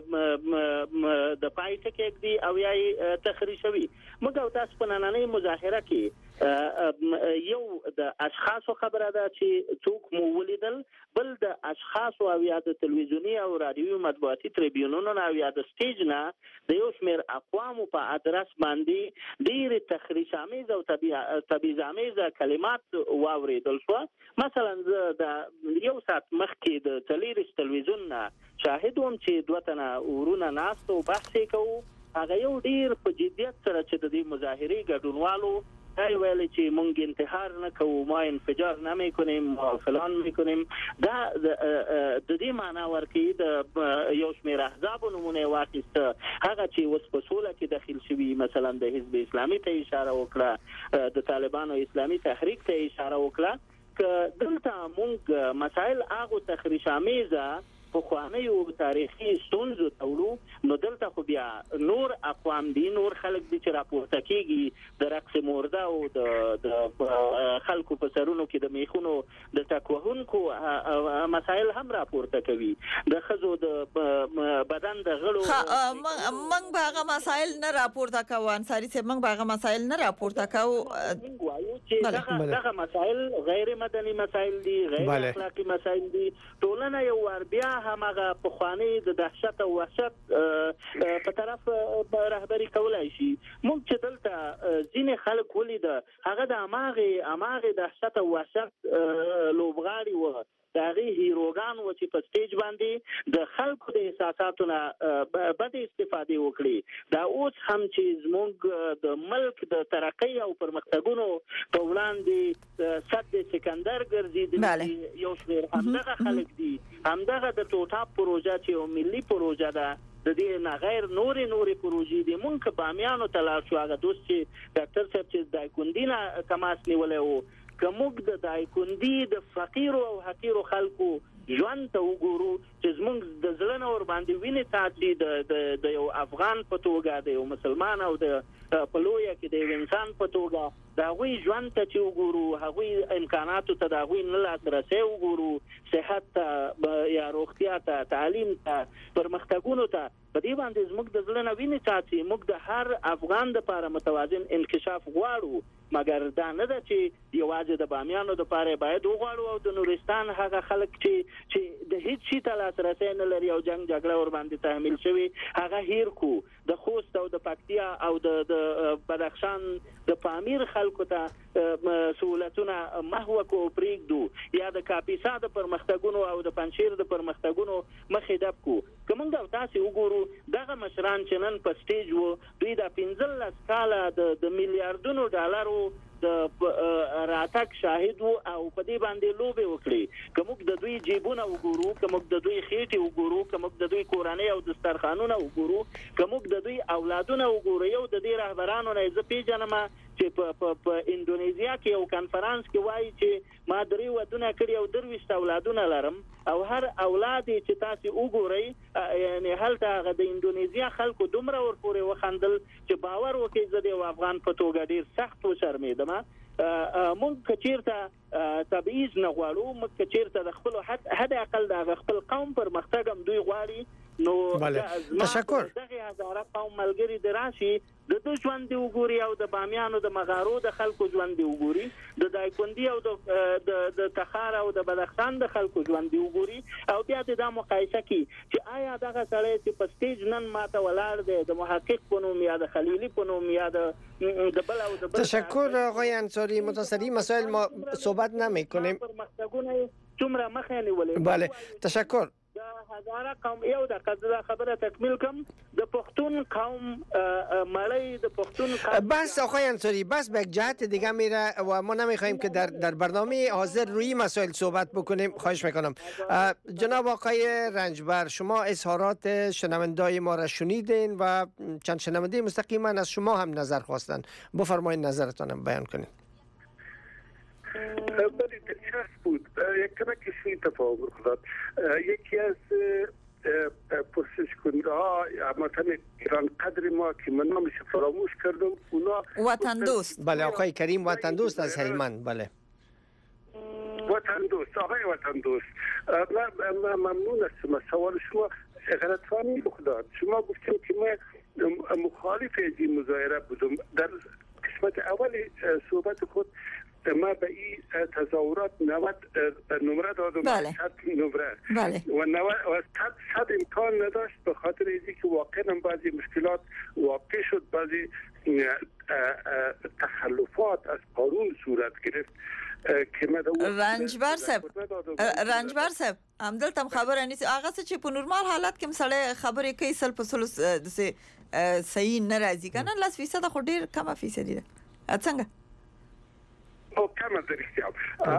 د پایټ کې دی او یې تخریشوي موږ تاسو په نننۍ مظاهره کې یو د اشخاصو خبره ده چې څوک مو ولیدل بل د اشخاصو او یا د تلویزیونی او رادیوي مطبوعاتي تریبیونونو او یا د سټیج نه د یو شمیر اقوام په ادرس باندې ډیر تخریش آمیز او تبعیض آمیز کلمات واوریدل شو. مثلا د یو ساعت مخکې د تلیریش تلویزیون نه شاهد وم چې دوه تنه ورونه ناست او بحث کوي هغه یو ډیر په جدیت سره چې د دې مظاهرې ګډونوالو ای ویل چې مونږ انتحار نه کوو ما انفجار نه میکنیم ما فلان میکنیم دا د دې معنا ورکوي د یو شمېر احزاب نمونه واخیست هغه چې اوس په سوله کې داخل شوي مثلا د حزب اسلامي ته اشاره وکړه د طالبانو اسلامي تحریک ته اشاره وکړه ک دلته مونږ مسائل هغه تخریشامیزه په خوانیو تاریخي ستونزو تولو نو دلته خو بیا نور اقوام دي نور خلک دي چې راپورته کیږي د رقص مرده او د خلکو په سرونو کې د میخونو د تکوهونکو مسائل هم راپورته کوي د خزو د بدن د غړو موږ هغه مسائل نه راپورته کوو انصاری صاحب موږ هغه مسائل نه راپورته کوو وایو چې دغه مسائل غیر مدني مسائل دي غیر اخلاقی مسائل دي ټولنه یو ور بیا همغه په خواني د دهشت او وحشت په طرف رهبری کولای شي موږ چې دلته ځینې خلک ولید هغه د اماغه دهشت او وحشت لوبغاړي و داغي هیروګان و چې په سټیج باندې د خلکو د احساساتو نه بد استفاده وکړي دا اوس هم چې زموږ د ملک د ترقۍ او پرمختګونو په وړاندې صد سکندر ګرځي یو شمېر همدغه خلک دي همدغه د ټوټا پروژه چې یو ملي پروژه ده د دې نه غیر نوري پروژې دي مونږ بامیانو تلار شو هغه دوست چې ډاکټر صاحب چې دایکوندینا کماس نیولې وو کومګ د دایکوندی د فقیر او حقیر خلکو ژوند ته وګورو چې زمونږ د ځلنه ور باندې ویني تاسو د یو افغان په توګه د یو مسلمان او د په لویه کې د انسان په توګه دا غوي ژوند ته چې وګورو هغوی امکاناتو ته دا غوي نه لاسرسي وګورو صحت یا روغتیا ته تعلیم ته پرمختګونو ته په دې باندې زموږ د ځلنه ویني تاسو موږ د هر افغان د لپاره متوازن انکشاف غواړو مګر دا نه ده چې یوازې د بامیانو د لپاره باید وغواړو او د نورستان هغه خلک چې د هیڅ شي ته لاسرسي نه لري او جنگ جګړه ور باندې تحمیل شوی هغه هیر کو د خوست او د پکتیا او د بدخشان د پامیر خلکو ته سہولتونه محو کو پریږدو یا د کاپیسا د پرمختګونو او د پنځیر د پرمختګونو مخې ډب کو کومنګ تاسو وګورو دغه مشران چې نن په سټیج وو دوی د 15 کاله د میلیارډونو ډالرو د راتک شاهد وو او په دې باندې لوبه وکړي کومک د دوی جیبونه وګورو کومک د دوی خېټي وګورو کومک د دوی کورنۍ او دسترخوانونه وګورو کومک د دوی اولادونه وګورو یو د دې رهبرانو نه زه پیژنم چې په انډونیزیا کې یو کانفرنس کې وایي چې ما درې ودونه کړی او درويشت اولادونه لرم او هر اولاد چې تاسو وګورئ یعنی هلته د انډونیزیا خلکو دومره ورپورې وخندل چې باور وکړي زه د افغان په توګه ډیر سخت وشرمېدم مونږ کچیرته تبعیض نه غواړو مونږ کچیرته د خپل حد اقل د خپل قوم پر مختګم دوی غواړي نو تشکر دغه هزاره قوم ملګری دراشي د ژوند وګوري او د بامیانو د مغارو د خلکو ژوند وګوري د دایکوندی او د تخار او د بدخشان د خلکو ژوند وګوري او بیا د مقایسه کی چې آیا دغه سړی چې په سټیج نن ماته ولاړ دی د محقق په نوم یا د خلیلی په نوم یا د بل او د بل تشکر آقای انصاری متصدی مسائل ما صحبت نمی‌کنیم څومره مخه نیولې بله تشکر هزاره قوم یو د خبره تکمیل کوم د پښتون قوم مړی د پښتون قوم بس آقای انصاری بس به جهت دیگه میره و ما نمیخوایم که در برنامه حاضر روی مسائل صحبت بکنیم خواهش میکنم جناب آقای رنجبر شما اظهارات شنوندای ما را شنیدین و چند شنونده مستقیما از شما هم نظر خواستن بفرمایید نظرتان بیان کنید بله دلچسب بود یک کمکی تفاهم خداد یکی از پرسش کننده ها مثلا ایران قدر ما که من نامش فراموش کردم اونا وطن دوست بله آقای کریم وطن دوست از هلمند بله وطن دوست آقای وطن دوست من ممنون هستم از سوال شما غلطفهمی خداد شما گفتیم که من مخالف از این مظاهره بودم در قسمت اول صحبت خود ما به این تظاهرات 90 نمره دادم بله. 100 نمره بله. و 100 امکان نداشت به خاطر اینکه واقعا بعضی مشکلات واقع شد بعضی تخلفات از قانون صورت گرفت که رنجبر صاحب همدلته خبره نیست هغه چې په نورمال حالت کې مسله خبرې کوي سل په سل صحیح ناراضي کنه 10% خو ډیر کم فیصدي ده څنګه محکم از اختیار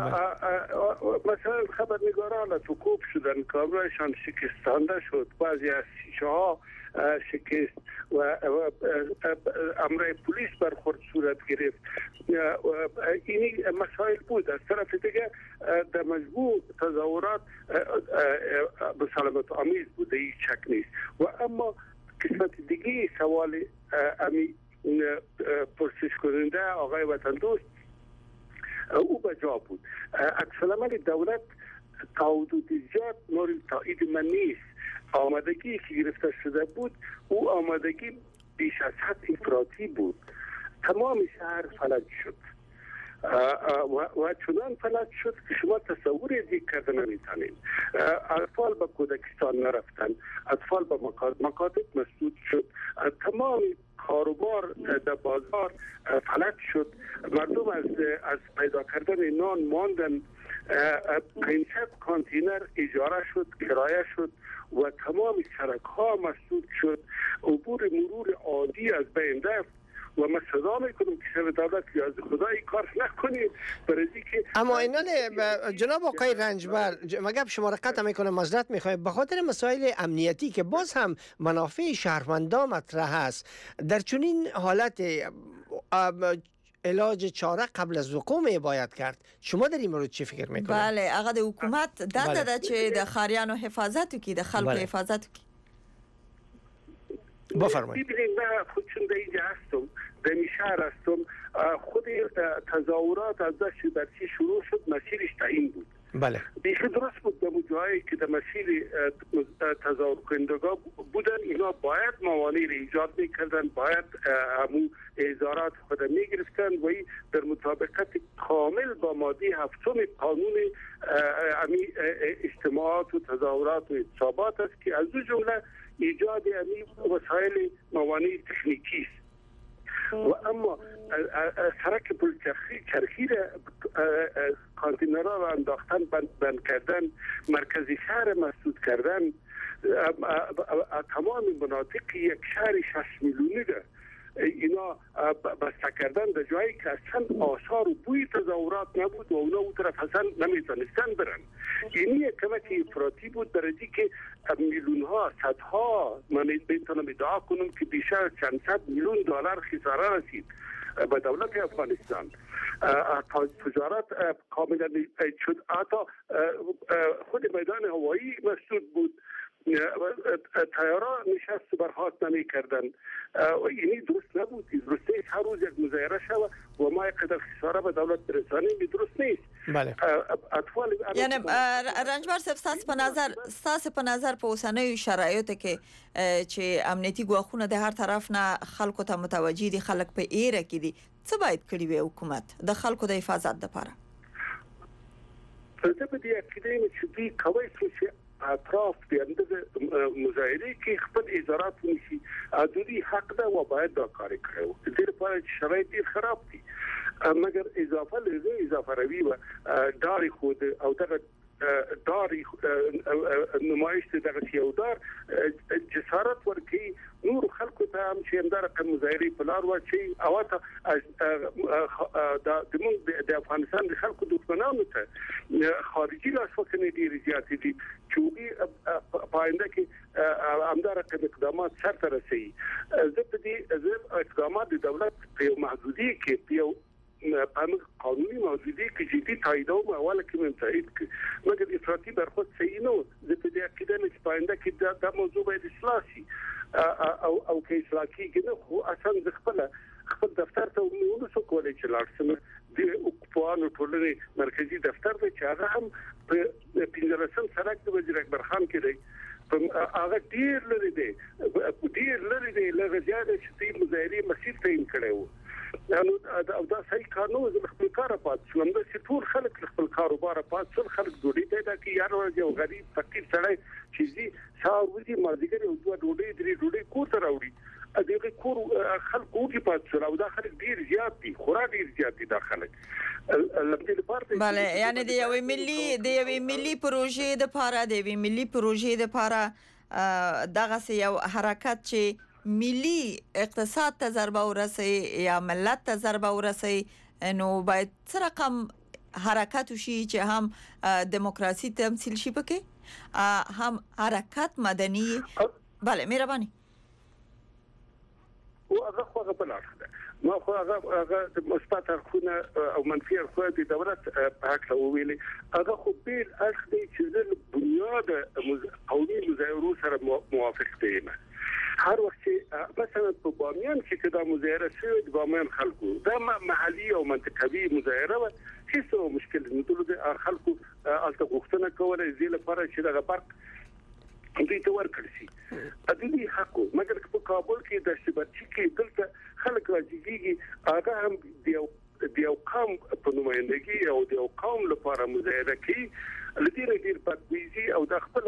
مثلا خبرنگاران از حقوق شدن، کامرایشان شکستانده شد، بعضی از شیشه ها شکست و امر پلیس برخورد صورت گرفت. اینی مسائل بود. از طرف دیگه در مجموع تظاهرات بسلامت آمیز بوده، هیچ شک نیست. و اما قسمت دیگه سوال امی پرسش کننده آقای وطن دوست او بجا بود. عکس‌العمل دولت تا حدود زیاد مورد تایید من نیست. آمادگی که گرفته شده بود او آمادگی بیش از حد افراطی بود. تمام شهر فلج شد و چنان فلج شد که شما تصور دیگه کرده نمیتونید. اطفال به کودکستان نرفتن، اطفال به مکاتب مسدود شد، تمام کاروبار در بازار فلج شد، مردم از پیدا کردن نان ماندن. 500 کانتینر اجاره شد، کرایه شد و تمام سرک ها مسدود شد. عبور مرور عادی از بین رفت و من صدا میکنم که شب دولت از خدای کار نکنید برای که اما اینا جناب آقای رنجبر مگه شما را قطع میکنم، معذرت میخوایم، به خاطر مسائل امنیتی که باز هم منافع شهروندان مطرح است، در چنین حالت علاج چاره قبل از وقوع باید کرد. شما در این مورد چی فکر میکنید؟ بله، هغه د حکومت دنده ده چې د خاریانو حفاظت وکړي، د خلکو حفاظت وکړي. بفرمایید. ببینید من خود چون در اینجا هستم، در این شهر هستم، خود تظاهرات از دست برچی شروع شد مسیرش تعیین بود. بله. بیخی درست بود در جایی که در مسیر تظاهر کنندگان بودن، اینا باید موانع را ایجاد میکردن، باید همون اعزارات خود میگرفتن و در مطابقت کامل با ماده 7 قانون اجتماعات و تظاهرات و اعتصابات است که از دو جمله ایجاد وسایل موانع تکنیکی است. و اما سرک پلچرخی را کانتینرها را انداختن، بند کردن، مرکزی شهر مسدود کردن، تمام مناطق یک شهر 6 میلیونی را اینا بسته کردن در جایی که اصلا آثار و بوی تظاهرات نبود و اونا اون طرف اصلا نمیتونستن برن. اینی کمک افراطی بود برای که میلیون ها، صدها، من میتونم ادعا کنم که بیشتر از چند صد میلیون دلار خساره رسید به دولت افغانستان. تجارت کاملا شد، حتی خود میدان هوایی مسدود بود، تیارا نشست برخواست نمی کردن. اینی درست نبود. درست نیست هر روز یک مظاهره شود و ما یک قدر خساره به دولت برسانیم، درست نیست. بله. اطفال یعنی رنجبر صاحب ستاسو په نظر په اوسنیو شرایطو کې چې امنیتي ګواښونه د هر طرف نه خلکو ته متوجي دي، خلک په ایره کې دي، څه باید کړي وي حکومت د خلکو د حفاظت لپاره؟ زه په دې عقیده یم چې دوی کولی شي چې اطراف د مظاهره کې خپل اظهارات ونشي. دوی حق ده و باید دا کار کړو. د دې لپاره چې شرایط ډېر خراب دي، مګر اضافه روی و داری خود او دغه داری نمایش دغه یودار جسارت ورکی نور خلکو ته هم چې اندار کوم مظاهره په لار و چې اواته د افغانستان د خلکو دښمنانو ته خارجي لاسوهنې ډېرې زیاتې دي چې پاینده کې اندار کوم اقدامات سرته رسي. زه په دې اقدامات د دولت په محدودي کې په قانوني موجودی که جدی تاییده و اوله که من تایید که مگر افراطی برخود صحیح نو. زه په دې عقیده یم چې پاینده کې دا موضوع باید اصلاح شي او که اصلاح کیږي نه خو اصلا د خپل دفتر ته ونسو کولای چې لاړ شم. د اوکپوانو ټولنې مرکزی دفتر دی چې هغه هم په 15 سرک د وزیر اکبر خان کې دی، هغه ډیر لري دی لږ زیاده چې دې مظاهرې مسیر تعیین کړی و. نو دا صحیح کار نه و. زه خپل کار پات شوم، د ټول خلک خپل کاروبار پات شول، خلک ډوډۍ پیدا کوي. یار یو غریب فقیر سړی چې زی ساوځي مازیګر یو دوه ډوډۍ کور ته راوړي، دغه کور خلک اوږي پات شول او دا خلک ډیر زیات دي، خورا ډیر زیات دي دا خلک. بله، یعنی د یوې ملي پروژې د لپاره دغه یو حرکت چې ملي اقتصاد ته ضربه ورسي یا ملت ته ضربه ورسي نو باید څه رقم حرکت وشي چې هم دموکراسي تمثيل شي پکې هم حرکت مدني بله مهرباني او هغه خو په لار ده ما خو هغه مثبت اړخونه او منفي اړخونه د دولت په حق ویلي هغه خو بیل اړخ دی چې د بنیاد قومي مظاهرو سره موافق دي هر وخت مثلا په بامیان کې دا مظاهره شوه د بامیان خلکو دا محلي او منطقوي مظاهره و هیڅ مشکل نه درلود خلکو الته غوښتنه کوله چې لپاره چې دا برق دوی ته ورکړل شي د دې حق مګر په کابل کې د شبرچی کې دلته خلک راځي هغه هم د یو قوم په نمائندګي او د یو قوم لپاره مظاهره کوي لدې بدویزي او د خپل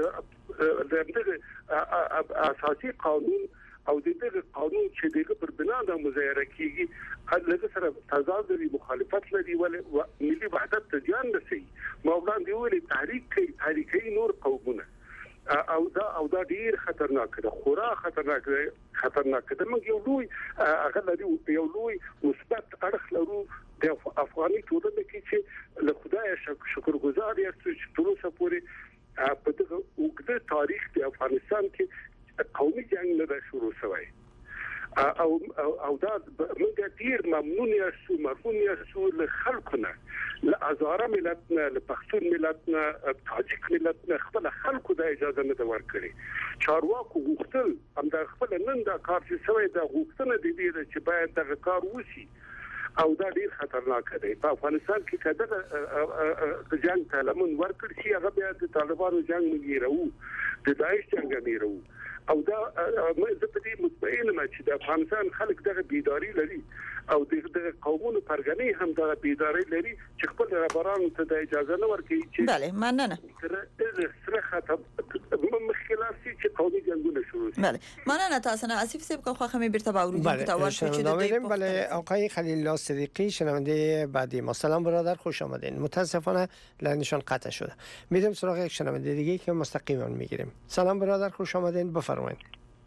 د اساسي قانون او د دې قانون چې دغه پر بنا د مظاهره کیږي هغه سره تضاد لري مخالفت لري ولې ملي وحدت ته ځان نشي مولانا دی ویلي تحریکي نور قومونه او دا ډیر خطرناک ده خورا خطرناک ده موږ یو لوی هغه لري یو لوی مثبت اړخ لرو د افغاني ټولنې کې چې له خدای شکرګزار یو چې ټول سپوري په دغه وګړي تاریخ د افغانستان کې قومي جنگ نه شروع شوی او دا موږ ډیر ممنون یو له خلکونه له هزاره ملتنا له پښتون ملتنا تاجک ملتنا خپل خلکو د اجازه نه ورکړي چارواکو غوښتل هم د خپل نن دا کار چې سوی د غوښتنه د دې چې باید دا کار وشي او دا ډیر خطرناک دی په افغانستان کې کله جنگ ته لمن ورکړ شي هغه بیا د طالبانو جنگ مګیرو د داعش جنگ مګیرو او دا زه په دې مطمئن یم چې د افغانستان خلک دغه بیداری لري او د قومونو پرګنې هم دغه بیداری لري چې خپل رهبرانو ته د اجازه نه ورکړي چې بله مننه سره خطر مشکلات چې قومي جنگونه شروع شي بله مننه تاسو نه اسف سیب که خواهم بیرته با اورودن متوجه شدید بله آقای خلیل الله صدیقی شنونده بعدی ما سلام برادر خوش آمدین متاسفانه لاینشان قطع شده میریم سراغ یک شنونده دیگه که مستقیما میگیریم سلام برادر خوش آمدین بفرمایید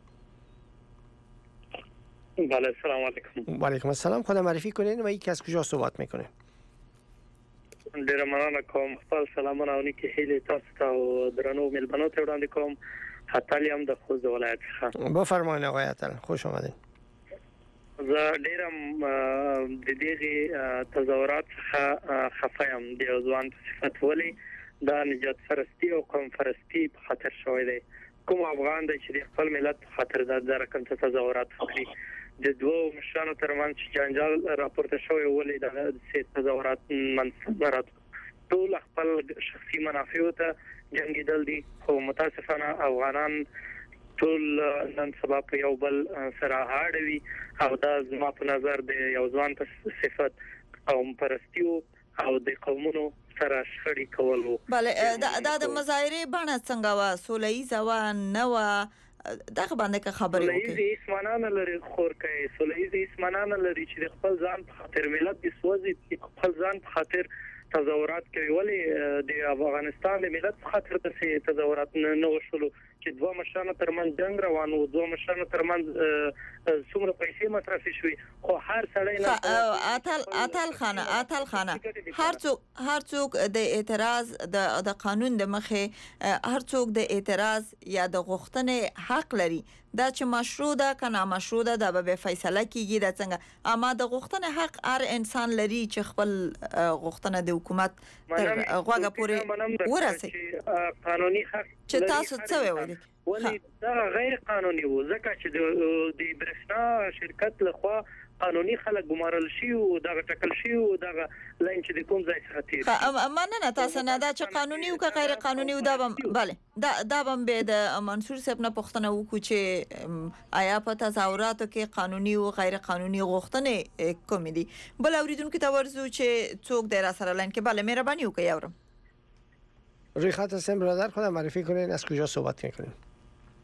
بله سلام علیکم و علیکم السلام خود معرفی کنین و یکی از کجا صحبت میکنین ډیر مننه کوم خپل سلامونه او نیکی هیله تاسو ته او درنو ملبانو ته وړاندې کوم حتالی هم د خوست ولایت څخه بفرمایئ آقای اتل خوش آمدین زه ډیرم د دې تظاهرات څخه خفایم د ځوان صفات ولي دا نجات فرستی او قوم فرستی په خطر شوی دی کوم افغان دی چې خپل ملت په خطر د رقم تظاهرات وکړي د دوه مشرانو ترمنځ چې جنجال راپورته شوی ولې د سیاست تظاهرات منځ ټول خپل شخصي منافع ته جنگیدل دي خو متاسفانه افغانان ټول نن سبا په یو بل سره هاړوي او دا زما په نظر د یو ځوان صفت قوم پرستیو او د قومونو سره شخړې کولو بله دا د مظاهرې بڼه څنګه وا سولهییزه وا نه وا دغه باندې خبرې وکړي سولهییزه اسمانانه لري خور کوي سولهییزه اسمانانه لري چې خپل ځان په خاطر ملت د سوځي خپل ځان په خاطر تظاهرات کوي ولی د افغانستان د ملت په خاطر د تظاهرات نه وشولو چې دوه مشرانو ترمنځ جنگ روان وو دوه مشرانو ترمنځ څومره پیسې مصرف شوي خو هر سړی نه اتل خانه هر څوک د اعتراض د قانون د مخه هر څوک د اعتراض یا د غوښتنې حق لري دا چې مشروع ده کنه مشروع ده د به فیصله کیږي د څنګه اما د غوښتنې حق هر انسان لري چې خپل غوښتنه د حکومت تر غوږه پورې ورسي قانوني حق چې تاسو څه وایي ولی دا غیر قانوني وو ځکه چې د برښنا شرکت لخوا قانوني خلک ګمارل شي او دا ټکل شي او دا لاین چې د کوم ځای څخه تیر مننه تاسو نه دا چې قانوني او که غیر قانوني او دا بله دا بم به د منصور صاحب نه پوښتنه وکړو چې آیا په تظاهراتو کې قانوني او غیر قانوني غوښتنې کوم دي بل اوریدونکو ته ورزو چې څوک د را سره لاین کې بله مهرباني وکړئ اورم روی خط هستیم برادر خودم معرفی کنین از کجا صحبت میکنین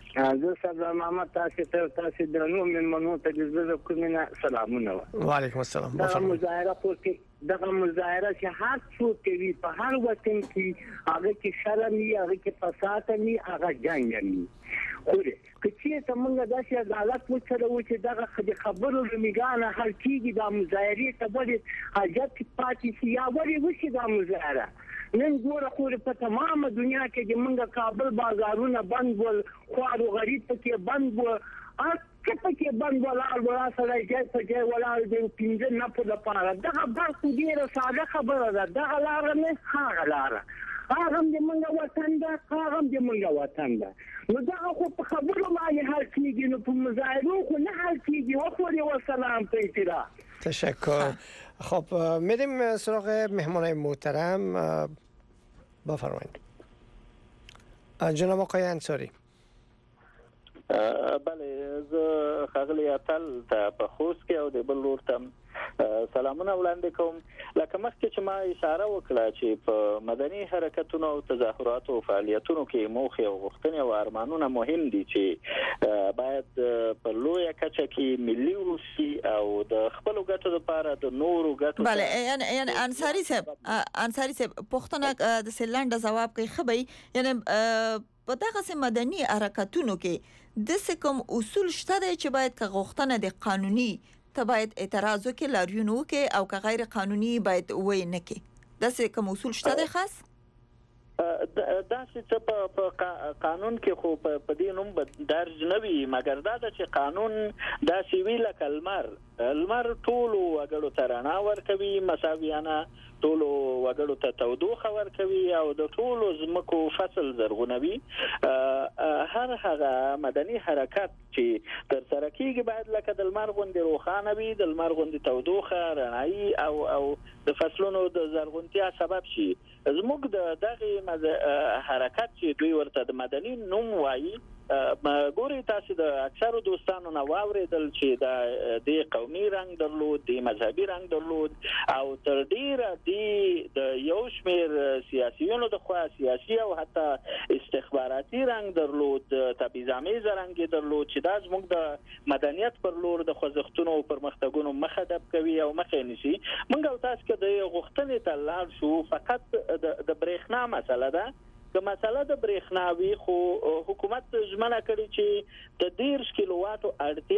زه سردار محمد تاسو درنو مېلمنو ته د زړه کومه سلامونه. وعلیکم السلام. دا مظاهره پورته دغه مظاهره چې هر څوک کوي په هر وطن کې هغه کې شرم وي، هغه کې فساد وي، هغه جنګ وي. خو چې ته موږ داسې عدالت وکړو چې دغه خبرو لمیګانه حل کیږي، د مظاهرې ته ولې حاجت پاتې شي یا ولې وشي د مظاهره. نن ګوره خو په تمامه دنیا کې د موږ کابل بازارونه بند ول، خوارو غریب پکې بند ول، که پکې بند ولاړ سره چې پکې ولاړ د پینځه نه په لپاره. دغه بس ډیره ساده خبره ده، دغه لاره نه هغه لاره، هغه هم د موږ وطن ده، هغه هم د موږ وطن ده. نو دغه خو په خبرو باندې حل کیږي، نو په مظاهرو خو نه حل کیږي. وخوري وسلام په اطلاع. تشکر. خب میریم سراغ مهمان محترم. بفرمایید جناب آقای انصاری. بله، زه خغلی اتل ته په خوست کې او د بل لور ته سلامونه وړاندې کوم. لکه مخکې چې ما اشاره وکړه چې په مدني حرکتونو او تظاهراتو او فعالیتونو کې موخې او غوښتنې او ارمانونه مهم دي چې باید په لویه کچه کې ملي وشي او د خپلو ګټو لپاره د نورو ګټو. بله، یعنی انصاری صاحب پوښتنه د سلنډه جواب کوي خبي، یعنی په دغه مدني حرکتونو کې د کوم اصول شته چې باید که غوښتنه د قانوني ته باید اعتراض وکړي، لاریون وکړي، او که غیر قانوني باید وای نه کړي، د کوم اصول شته خاص؟ دا چې په قانون کې خو په دې نوم درج نه وي، مګر دا چې قانون دا سی وی لکه المر ټولو وګړو ته رڼا ورکوي، مساویانه ټولو وګړو ته تودوخه ورکوي او د ټولو ځمکو فصل زرغونوي. هر هغه مدني حرکت چې تر سره کیږي باید لکه د لمر غوندې روښانه وي، د لمر غوندې تودوخه، رڼایي او د فصلونو د زرغونتیا سبب شي. زموږ د دغه حرکت چې دوی ورته د مدني نوم وایي، ګوري تاسو د اکثرو دوستانو نو واوریدل چې د قومي رنگ درلود، د مذهبي رنگ درلود، او تر ډیره د یو شمیر سیاسيونو د خوا سیاسي او حتی استخباراتي رنگ درلود، تبعیض‌آمیز رنگ درلود چې دا زموږ د مدنیت پر لور د خوځښتونو او پرمختګونو مخه ډب کوي او مخه نیسي. موږ او تاسو کې د غوښتنې ته لاړ شو، فقط د برېښنا مسله ده. که مسله د برېښناوي خو حکومت ژمنه کړې چې د 10 کیلوواتو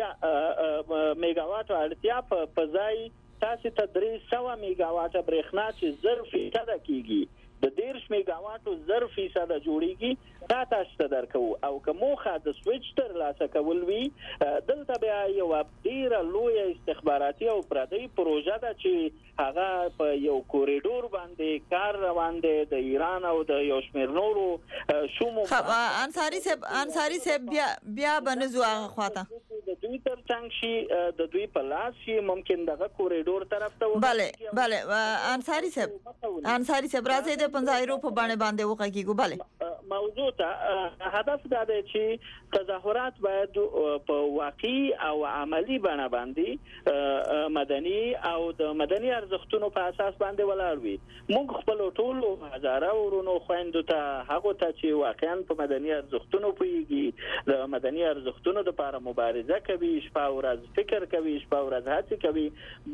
اړتیا میگاواتو اړتیا په ځای تاسو ته 300 میگاواټه برېښنا چې 0% کیږي، د 10 میگاواتو 0% جوړیږي، دا تاسو ته درکو. او که موخه د سویچ تر لاسه کول وي، دلته بیا یو ډیره لویه استخباراتي او پردی پروژه ده چې هغه په یو کوریډور باندې کار روان دی د ایران او د یو شمیر نورو شومو. انصاری صاحب بیا بنزو هغه خواته د دوی تر څنګ شي، د دوی په لاس شي، ممکن دغه کوریډور طرف ته. بله انصاری صاحب راځي د پنځایرو په باندې وکړو. بله موضوع ته هدف دا دی چې تظاهرات باید په واقعي او عملی بڼه باندې مدني او د مدني ارزښتونو په اساس باندې ولاړ وي. موږ خپل ټول هزاره ورونو خويندو ته هغه ته چې واقعا په مدني ارزښتونو پويږي، د مدني ارزښتونو لپاره مبارزه کوي، شپه او ورځ فکر کوي، شپه او ورځ هڅه کوي،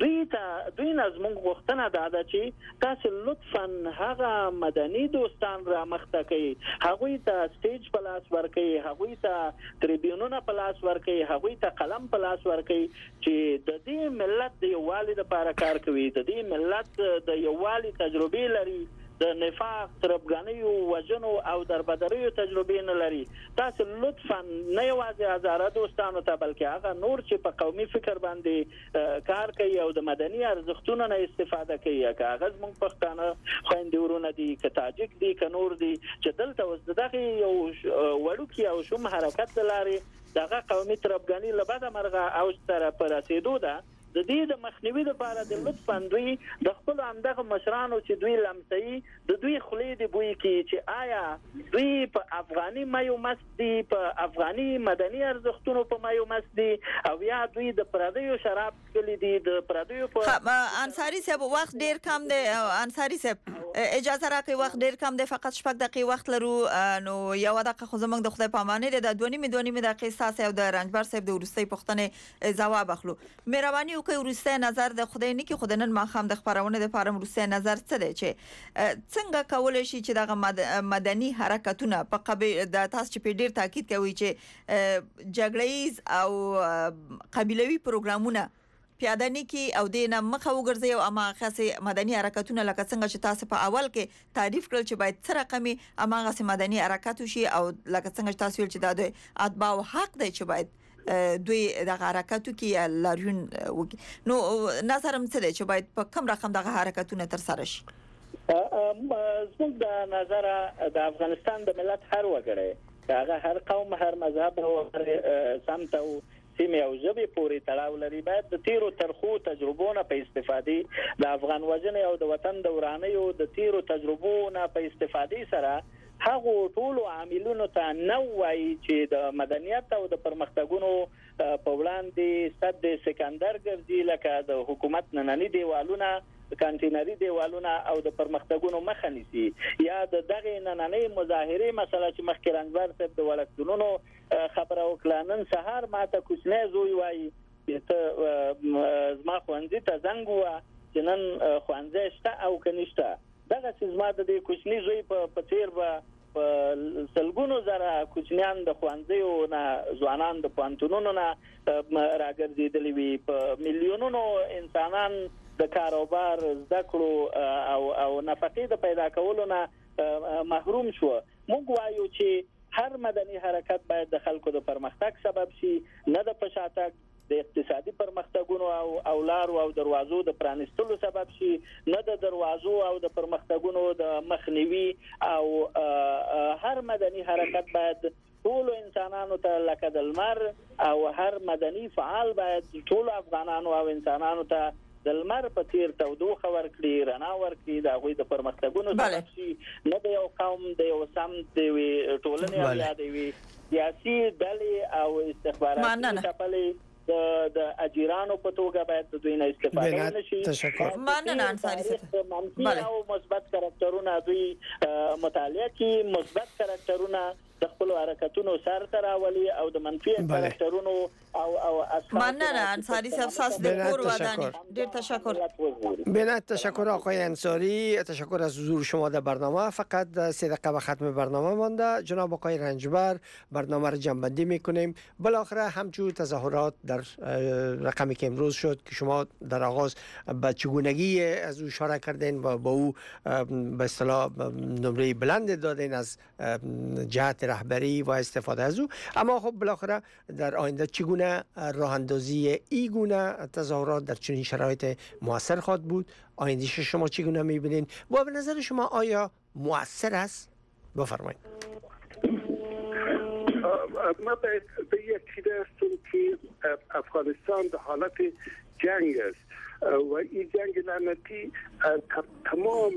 دوی نظم غوښتنه ده چې تاسو لطفاً هغه مدني دوستان را مخته کوي، هغوی ته سټیج په لاس ورکړي، هغوی ته تریبیونونه په لاس ورکړي، هغوی ته قلم په لاس ورکړي چې د دې ملت د یووالي لپاره کار کوي، د دې ملت د یووالي تجربه لري، د نفاق، تربګانیو، وجنو او دربدریو تجربه نه لري. تاسو لطفاً نه یوازې هزاره دوستانو ته بلکې هغه نور چې په قومي فکر باندې کار کوي او د مدني ارزښتونو نه استفاده کوي، که هغه زموږ پښتانه خويندې ورونه دي، که تاجک دي، که نور دي، چې دلته اوس دغه یو وړوکی او شوم حرکت لري دغه قومي تربګانی لبد مرغه او سره پر رسیدو ده د دې د مخنیوي لپاره د لطفاً دوی د خپل همدغه مشرانو چې دوی لمسي د دوی خلې د بوی کې چې آیا دوی په افغاني مایو مست دي په افغاني مدني ارزښتونو په مایو مست دي او یا دوی د پردیو شراب کلی دي د پردیو په انصاری صاحب وخت ډیر کم دی انصاری صاحب اجازه راکړئ وخت ډیر کم دی فقط شپږ دقیقې وخت لرو نو یو دقیقه خو زموږ د خدای په امان دی د 2 دقیقې ساسه او د رنجبر صاحب د ورستۍ پښتنې جواب اخلو مهرباني وکړئ ورستۍ نظر د خدای نه کې خدای نن ما خام د خبرونه د فارم ورستۍ نظر څه دی چې څنګه کولای شي چې دغه مدني حرکتونه په قبیله د تاسو چې په ډیر تاکید کوي چې جګړه‌ایز او قبیلوي پروګرامونه پیاده نه کی او دینه مخه وګرځي او اما خاصه مدني حرکتونه لکه څنګه چې تاسو په اول کې تعریف کړل چې باید څه رقمي اما غاسه مدني حرکت وشي او لکه څنګه چې تاسو ویل چې د اتباع حق دی چې باید دوی د حرکتو کې لاریون وکي نو نظرم څه دی چې باید په کم رقم د حرکتونه تر سره شي زموږ د نظر د افغانستان د ملت هر وګړي هغه هر قوم هر مذهب او هر سمت او سیمه او ژبه پورې تړاو لري باید د تیرو ترخو تجربونو په استفادې د افغان وجنې او د وطن د ورانیو د تیرو تجربونو په استفادې سره هغه ټول عاملونو ته نو وایي چې د مدنیت او د پرمختګونو په وړاندې صد سکندر ګرځي لکه د حکومت نننی دیوالونه کانټینري دیوالونه او د پرمختګونو مخه نیسي یا د دغه نننی مظاهره مسله چې مخکې رنګبر صاحب د ولکتونونو خبره وکړه نن سهار ماته کوچنی زوی وایي چې زما خوانځي ته زنګ و چې نن خوانځي شته او کنيشته دغه چې زما د دې کوچنی زوی په تیر په سلګونو زره کوچنیان د خوانځيو نه ځوانان د پانتونونو نه راګرځېدلي وي په میلیونونو انسانان د کاروبار ذکرو او نفقې د پیدا کولو نه محروم شو موږ وایو چې هر مدني حرکت باید د خلکو د پرمختګ سبب شي نه د پشاتګ د اقتصادي پرمختګونو او لارو او دروازو د پرانستلو سبب شي نه د دروازو او د پرمختګونو د مخنیوي او هر مدني حرکت باید ټول انسانانو ته لکه د لمر او هر مدني فعال باید ټول افغانانو او انسانانو ته د لمر په تیر تودوخه ورکړي رڼا ورکړي د هغوی د پرمختګونو سبب شي نه د یو قوم د یو سمت د ټولنې او یا د سیاسي ډلې او استخباراتي ټپلې د اجیرانو په توګه باید د دوی نه استفاده نشي تشکر مننه انصاری صاحب منفي او مثبت کاراکټرونه دوی مطالعه کوي مثبت کاراکټرونه د خپل حرکتونو سر تراولي او د منفي کاراکټرونو او مننه انصاری صاحب ساس د کور ودانی ډیر تشکر بنات تشکر آقای انصاری تشکر از حضور شما در برنامه فقط 3 دقیقه به ختم برنامه مانده جناب آقای رنجبر برنامه را جمع‌بندی میکنیم بالاخره همچون تظاهرات در رقمی که امروز شد که شما در آغاز به چگونگی از او اشاره کردین و با او به اصطلاح نمره بلند دادین از جهت رهبری و استفاده از او اما خب بالاخره در آینده چگونه راه اندازی این گونه تظاهرات در چنین شرایط موثر خواهد بود آیندهش شما چگونه میبینین و به نظر شما آیا موثر است بفرمایید ما به یکی هستم که افغانستان در حالت جنگ است و این جنگ لعنتی تمام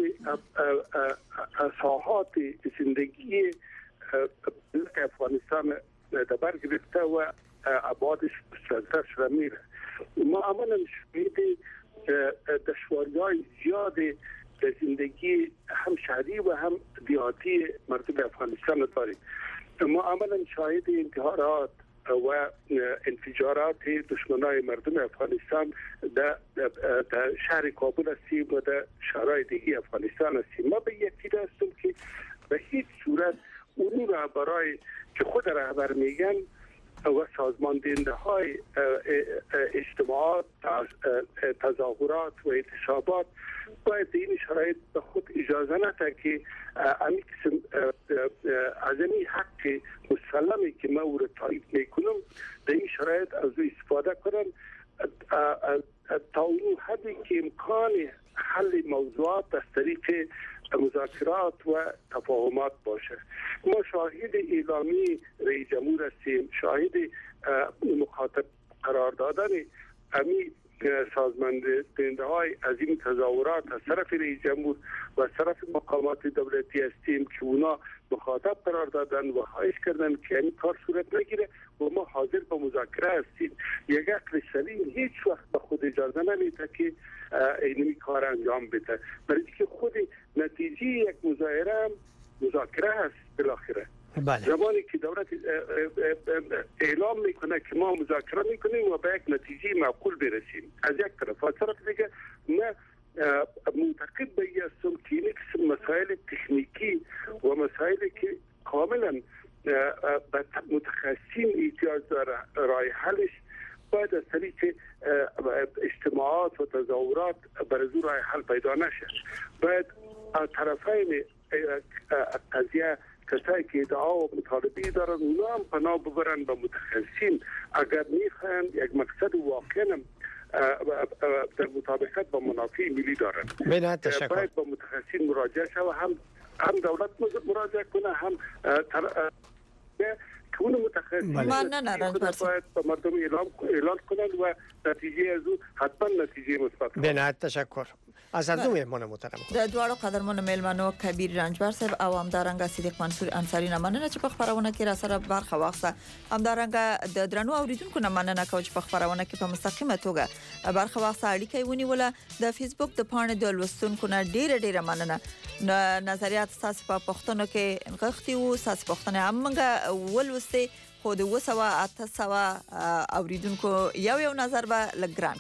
ساحات زندگی افغانستان در بر گرفته و ابعادش بسیار شده میره ما عملا شاهد دشواری‌های زیاد در زندگی هم شهری و هم دیهاتی مردم افغانستان داریم ما عملا شاهد انتحارات و انفجارات دشمنای مردم افغانستان در شهر کابل هستیم و در شهرهای دیگه افغانستان هستیم ما به یکی هستیم که به هیچ صورت اون را برای که خود رهبر میگن و سازماندهنده های اجتماعات تظاهرات و اعتصابات باید این شرایط به خود اجازه نده که امی قسم از این حق مسلمی که ما او را تایید میکنم در این شرایط از او استفاده کنن تا اون حدی که امکان حل موضوعات از طریق مذاکرات و تفاهمات باشه ما شاهد اعلامی رئیس جمهور هستیم شاهد مخاطب قرار دادن امی سازماندهنده های از این تظاهرات از طرف رئیس جمهور و از طرف مقامات دولتی هستیم که اونا مخاطب قرار دادن و خواهش کردن که این کار صورت نگیره و ما حاضر به مذاکره هستیم. یک عقل سلیم هیچ وقت به خود اجازه نمیده که این کار انجام بده، برای که خود نتیجه یک مذاکره هست بالاخره. زمانی که دولت اعلام میکنه که ما مذاکره میکنیم و به یک نتیجه معقول برسیم از یک طرف، از طرف دیگه نه معتقد به این هستم که این مسائل تکنیکی و مسائلی که کاملا به متخصصین احتیاج داره رای حلش باید از طریق اجتماعات و تظاهرات برای رای حل پیدا نشه. باید طرفین قضیه کسایی که ادعا و مطالبه دارن اونا هم پناه ببرن به متخصصین اگر میخوان یک مقصد واقعا در مطابقت با منافع ملی دارن. باید با متخصصین مراجعه شود، هم دولت مراجعه کنه، هم که اون متخصصین باید به مردم اعلان کنند و نتیجه از او حتما نتیجه مثبت. بنهایت تشکر از هر دو مهمان محترم. د دوړو قدرمن میلمنو کبیر رنجبر صاحب او همدارنګه صدیق منصور انصاری نه مننه چې په خبرونه کې را سره برخه واخیسته. همدارنګه د درنو اوریدونکو نه مننه کوم چې په خبرونه کې په مستقیمه توګه برخه واخیسته. اړیکې ونیوله. د فیسبوک د پاڼې د لوستونکو نه ډیره مننه. نظریات تاسو په پښتنو کې غوښتي وو، تاسو پښتنه همغه ولوستي خو د 200 اوریدونکو یو نظر به لګران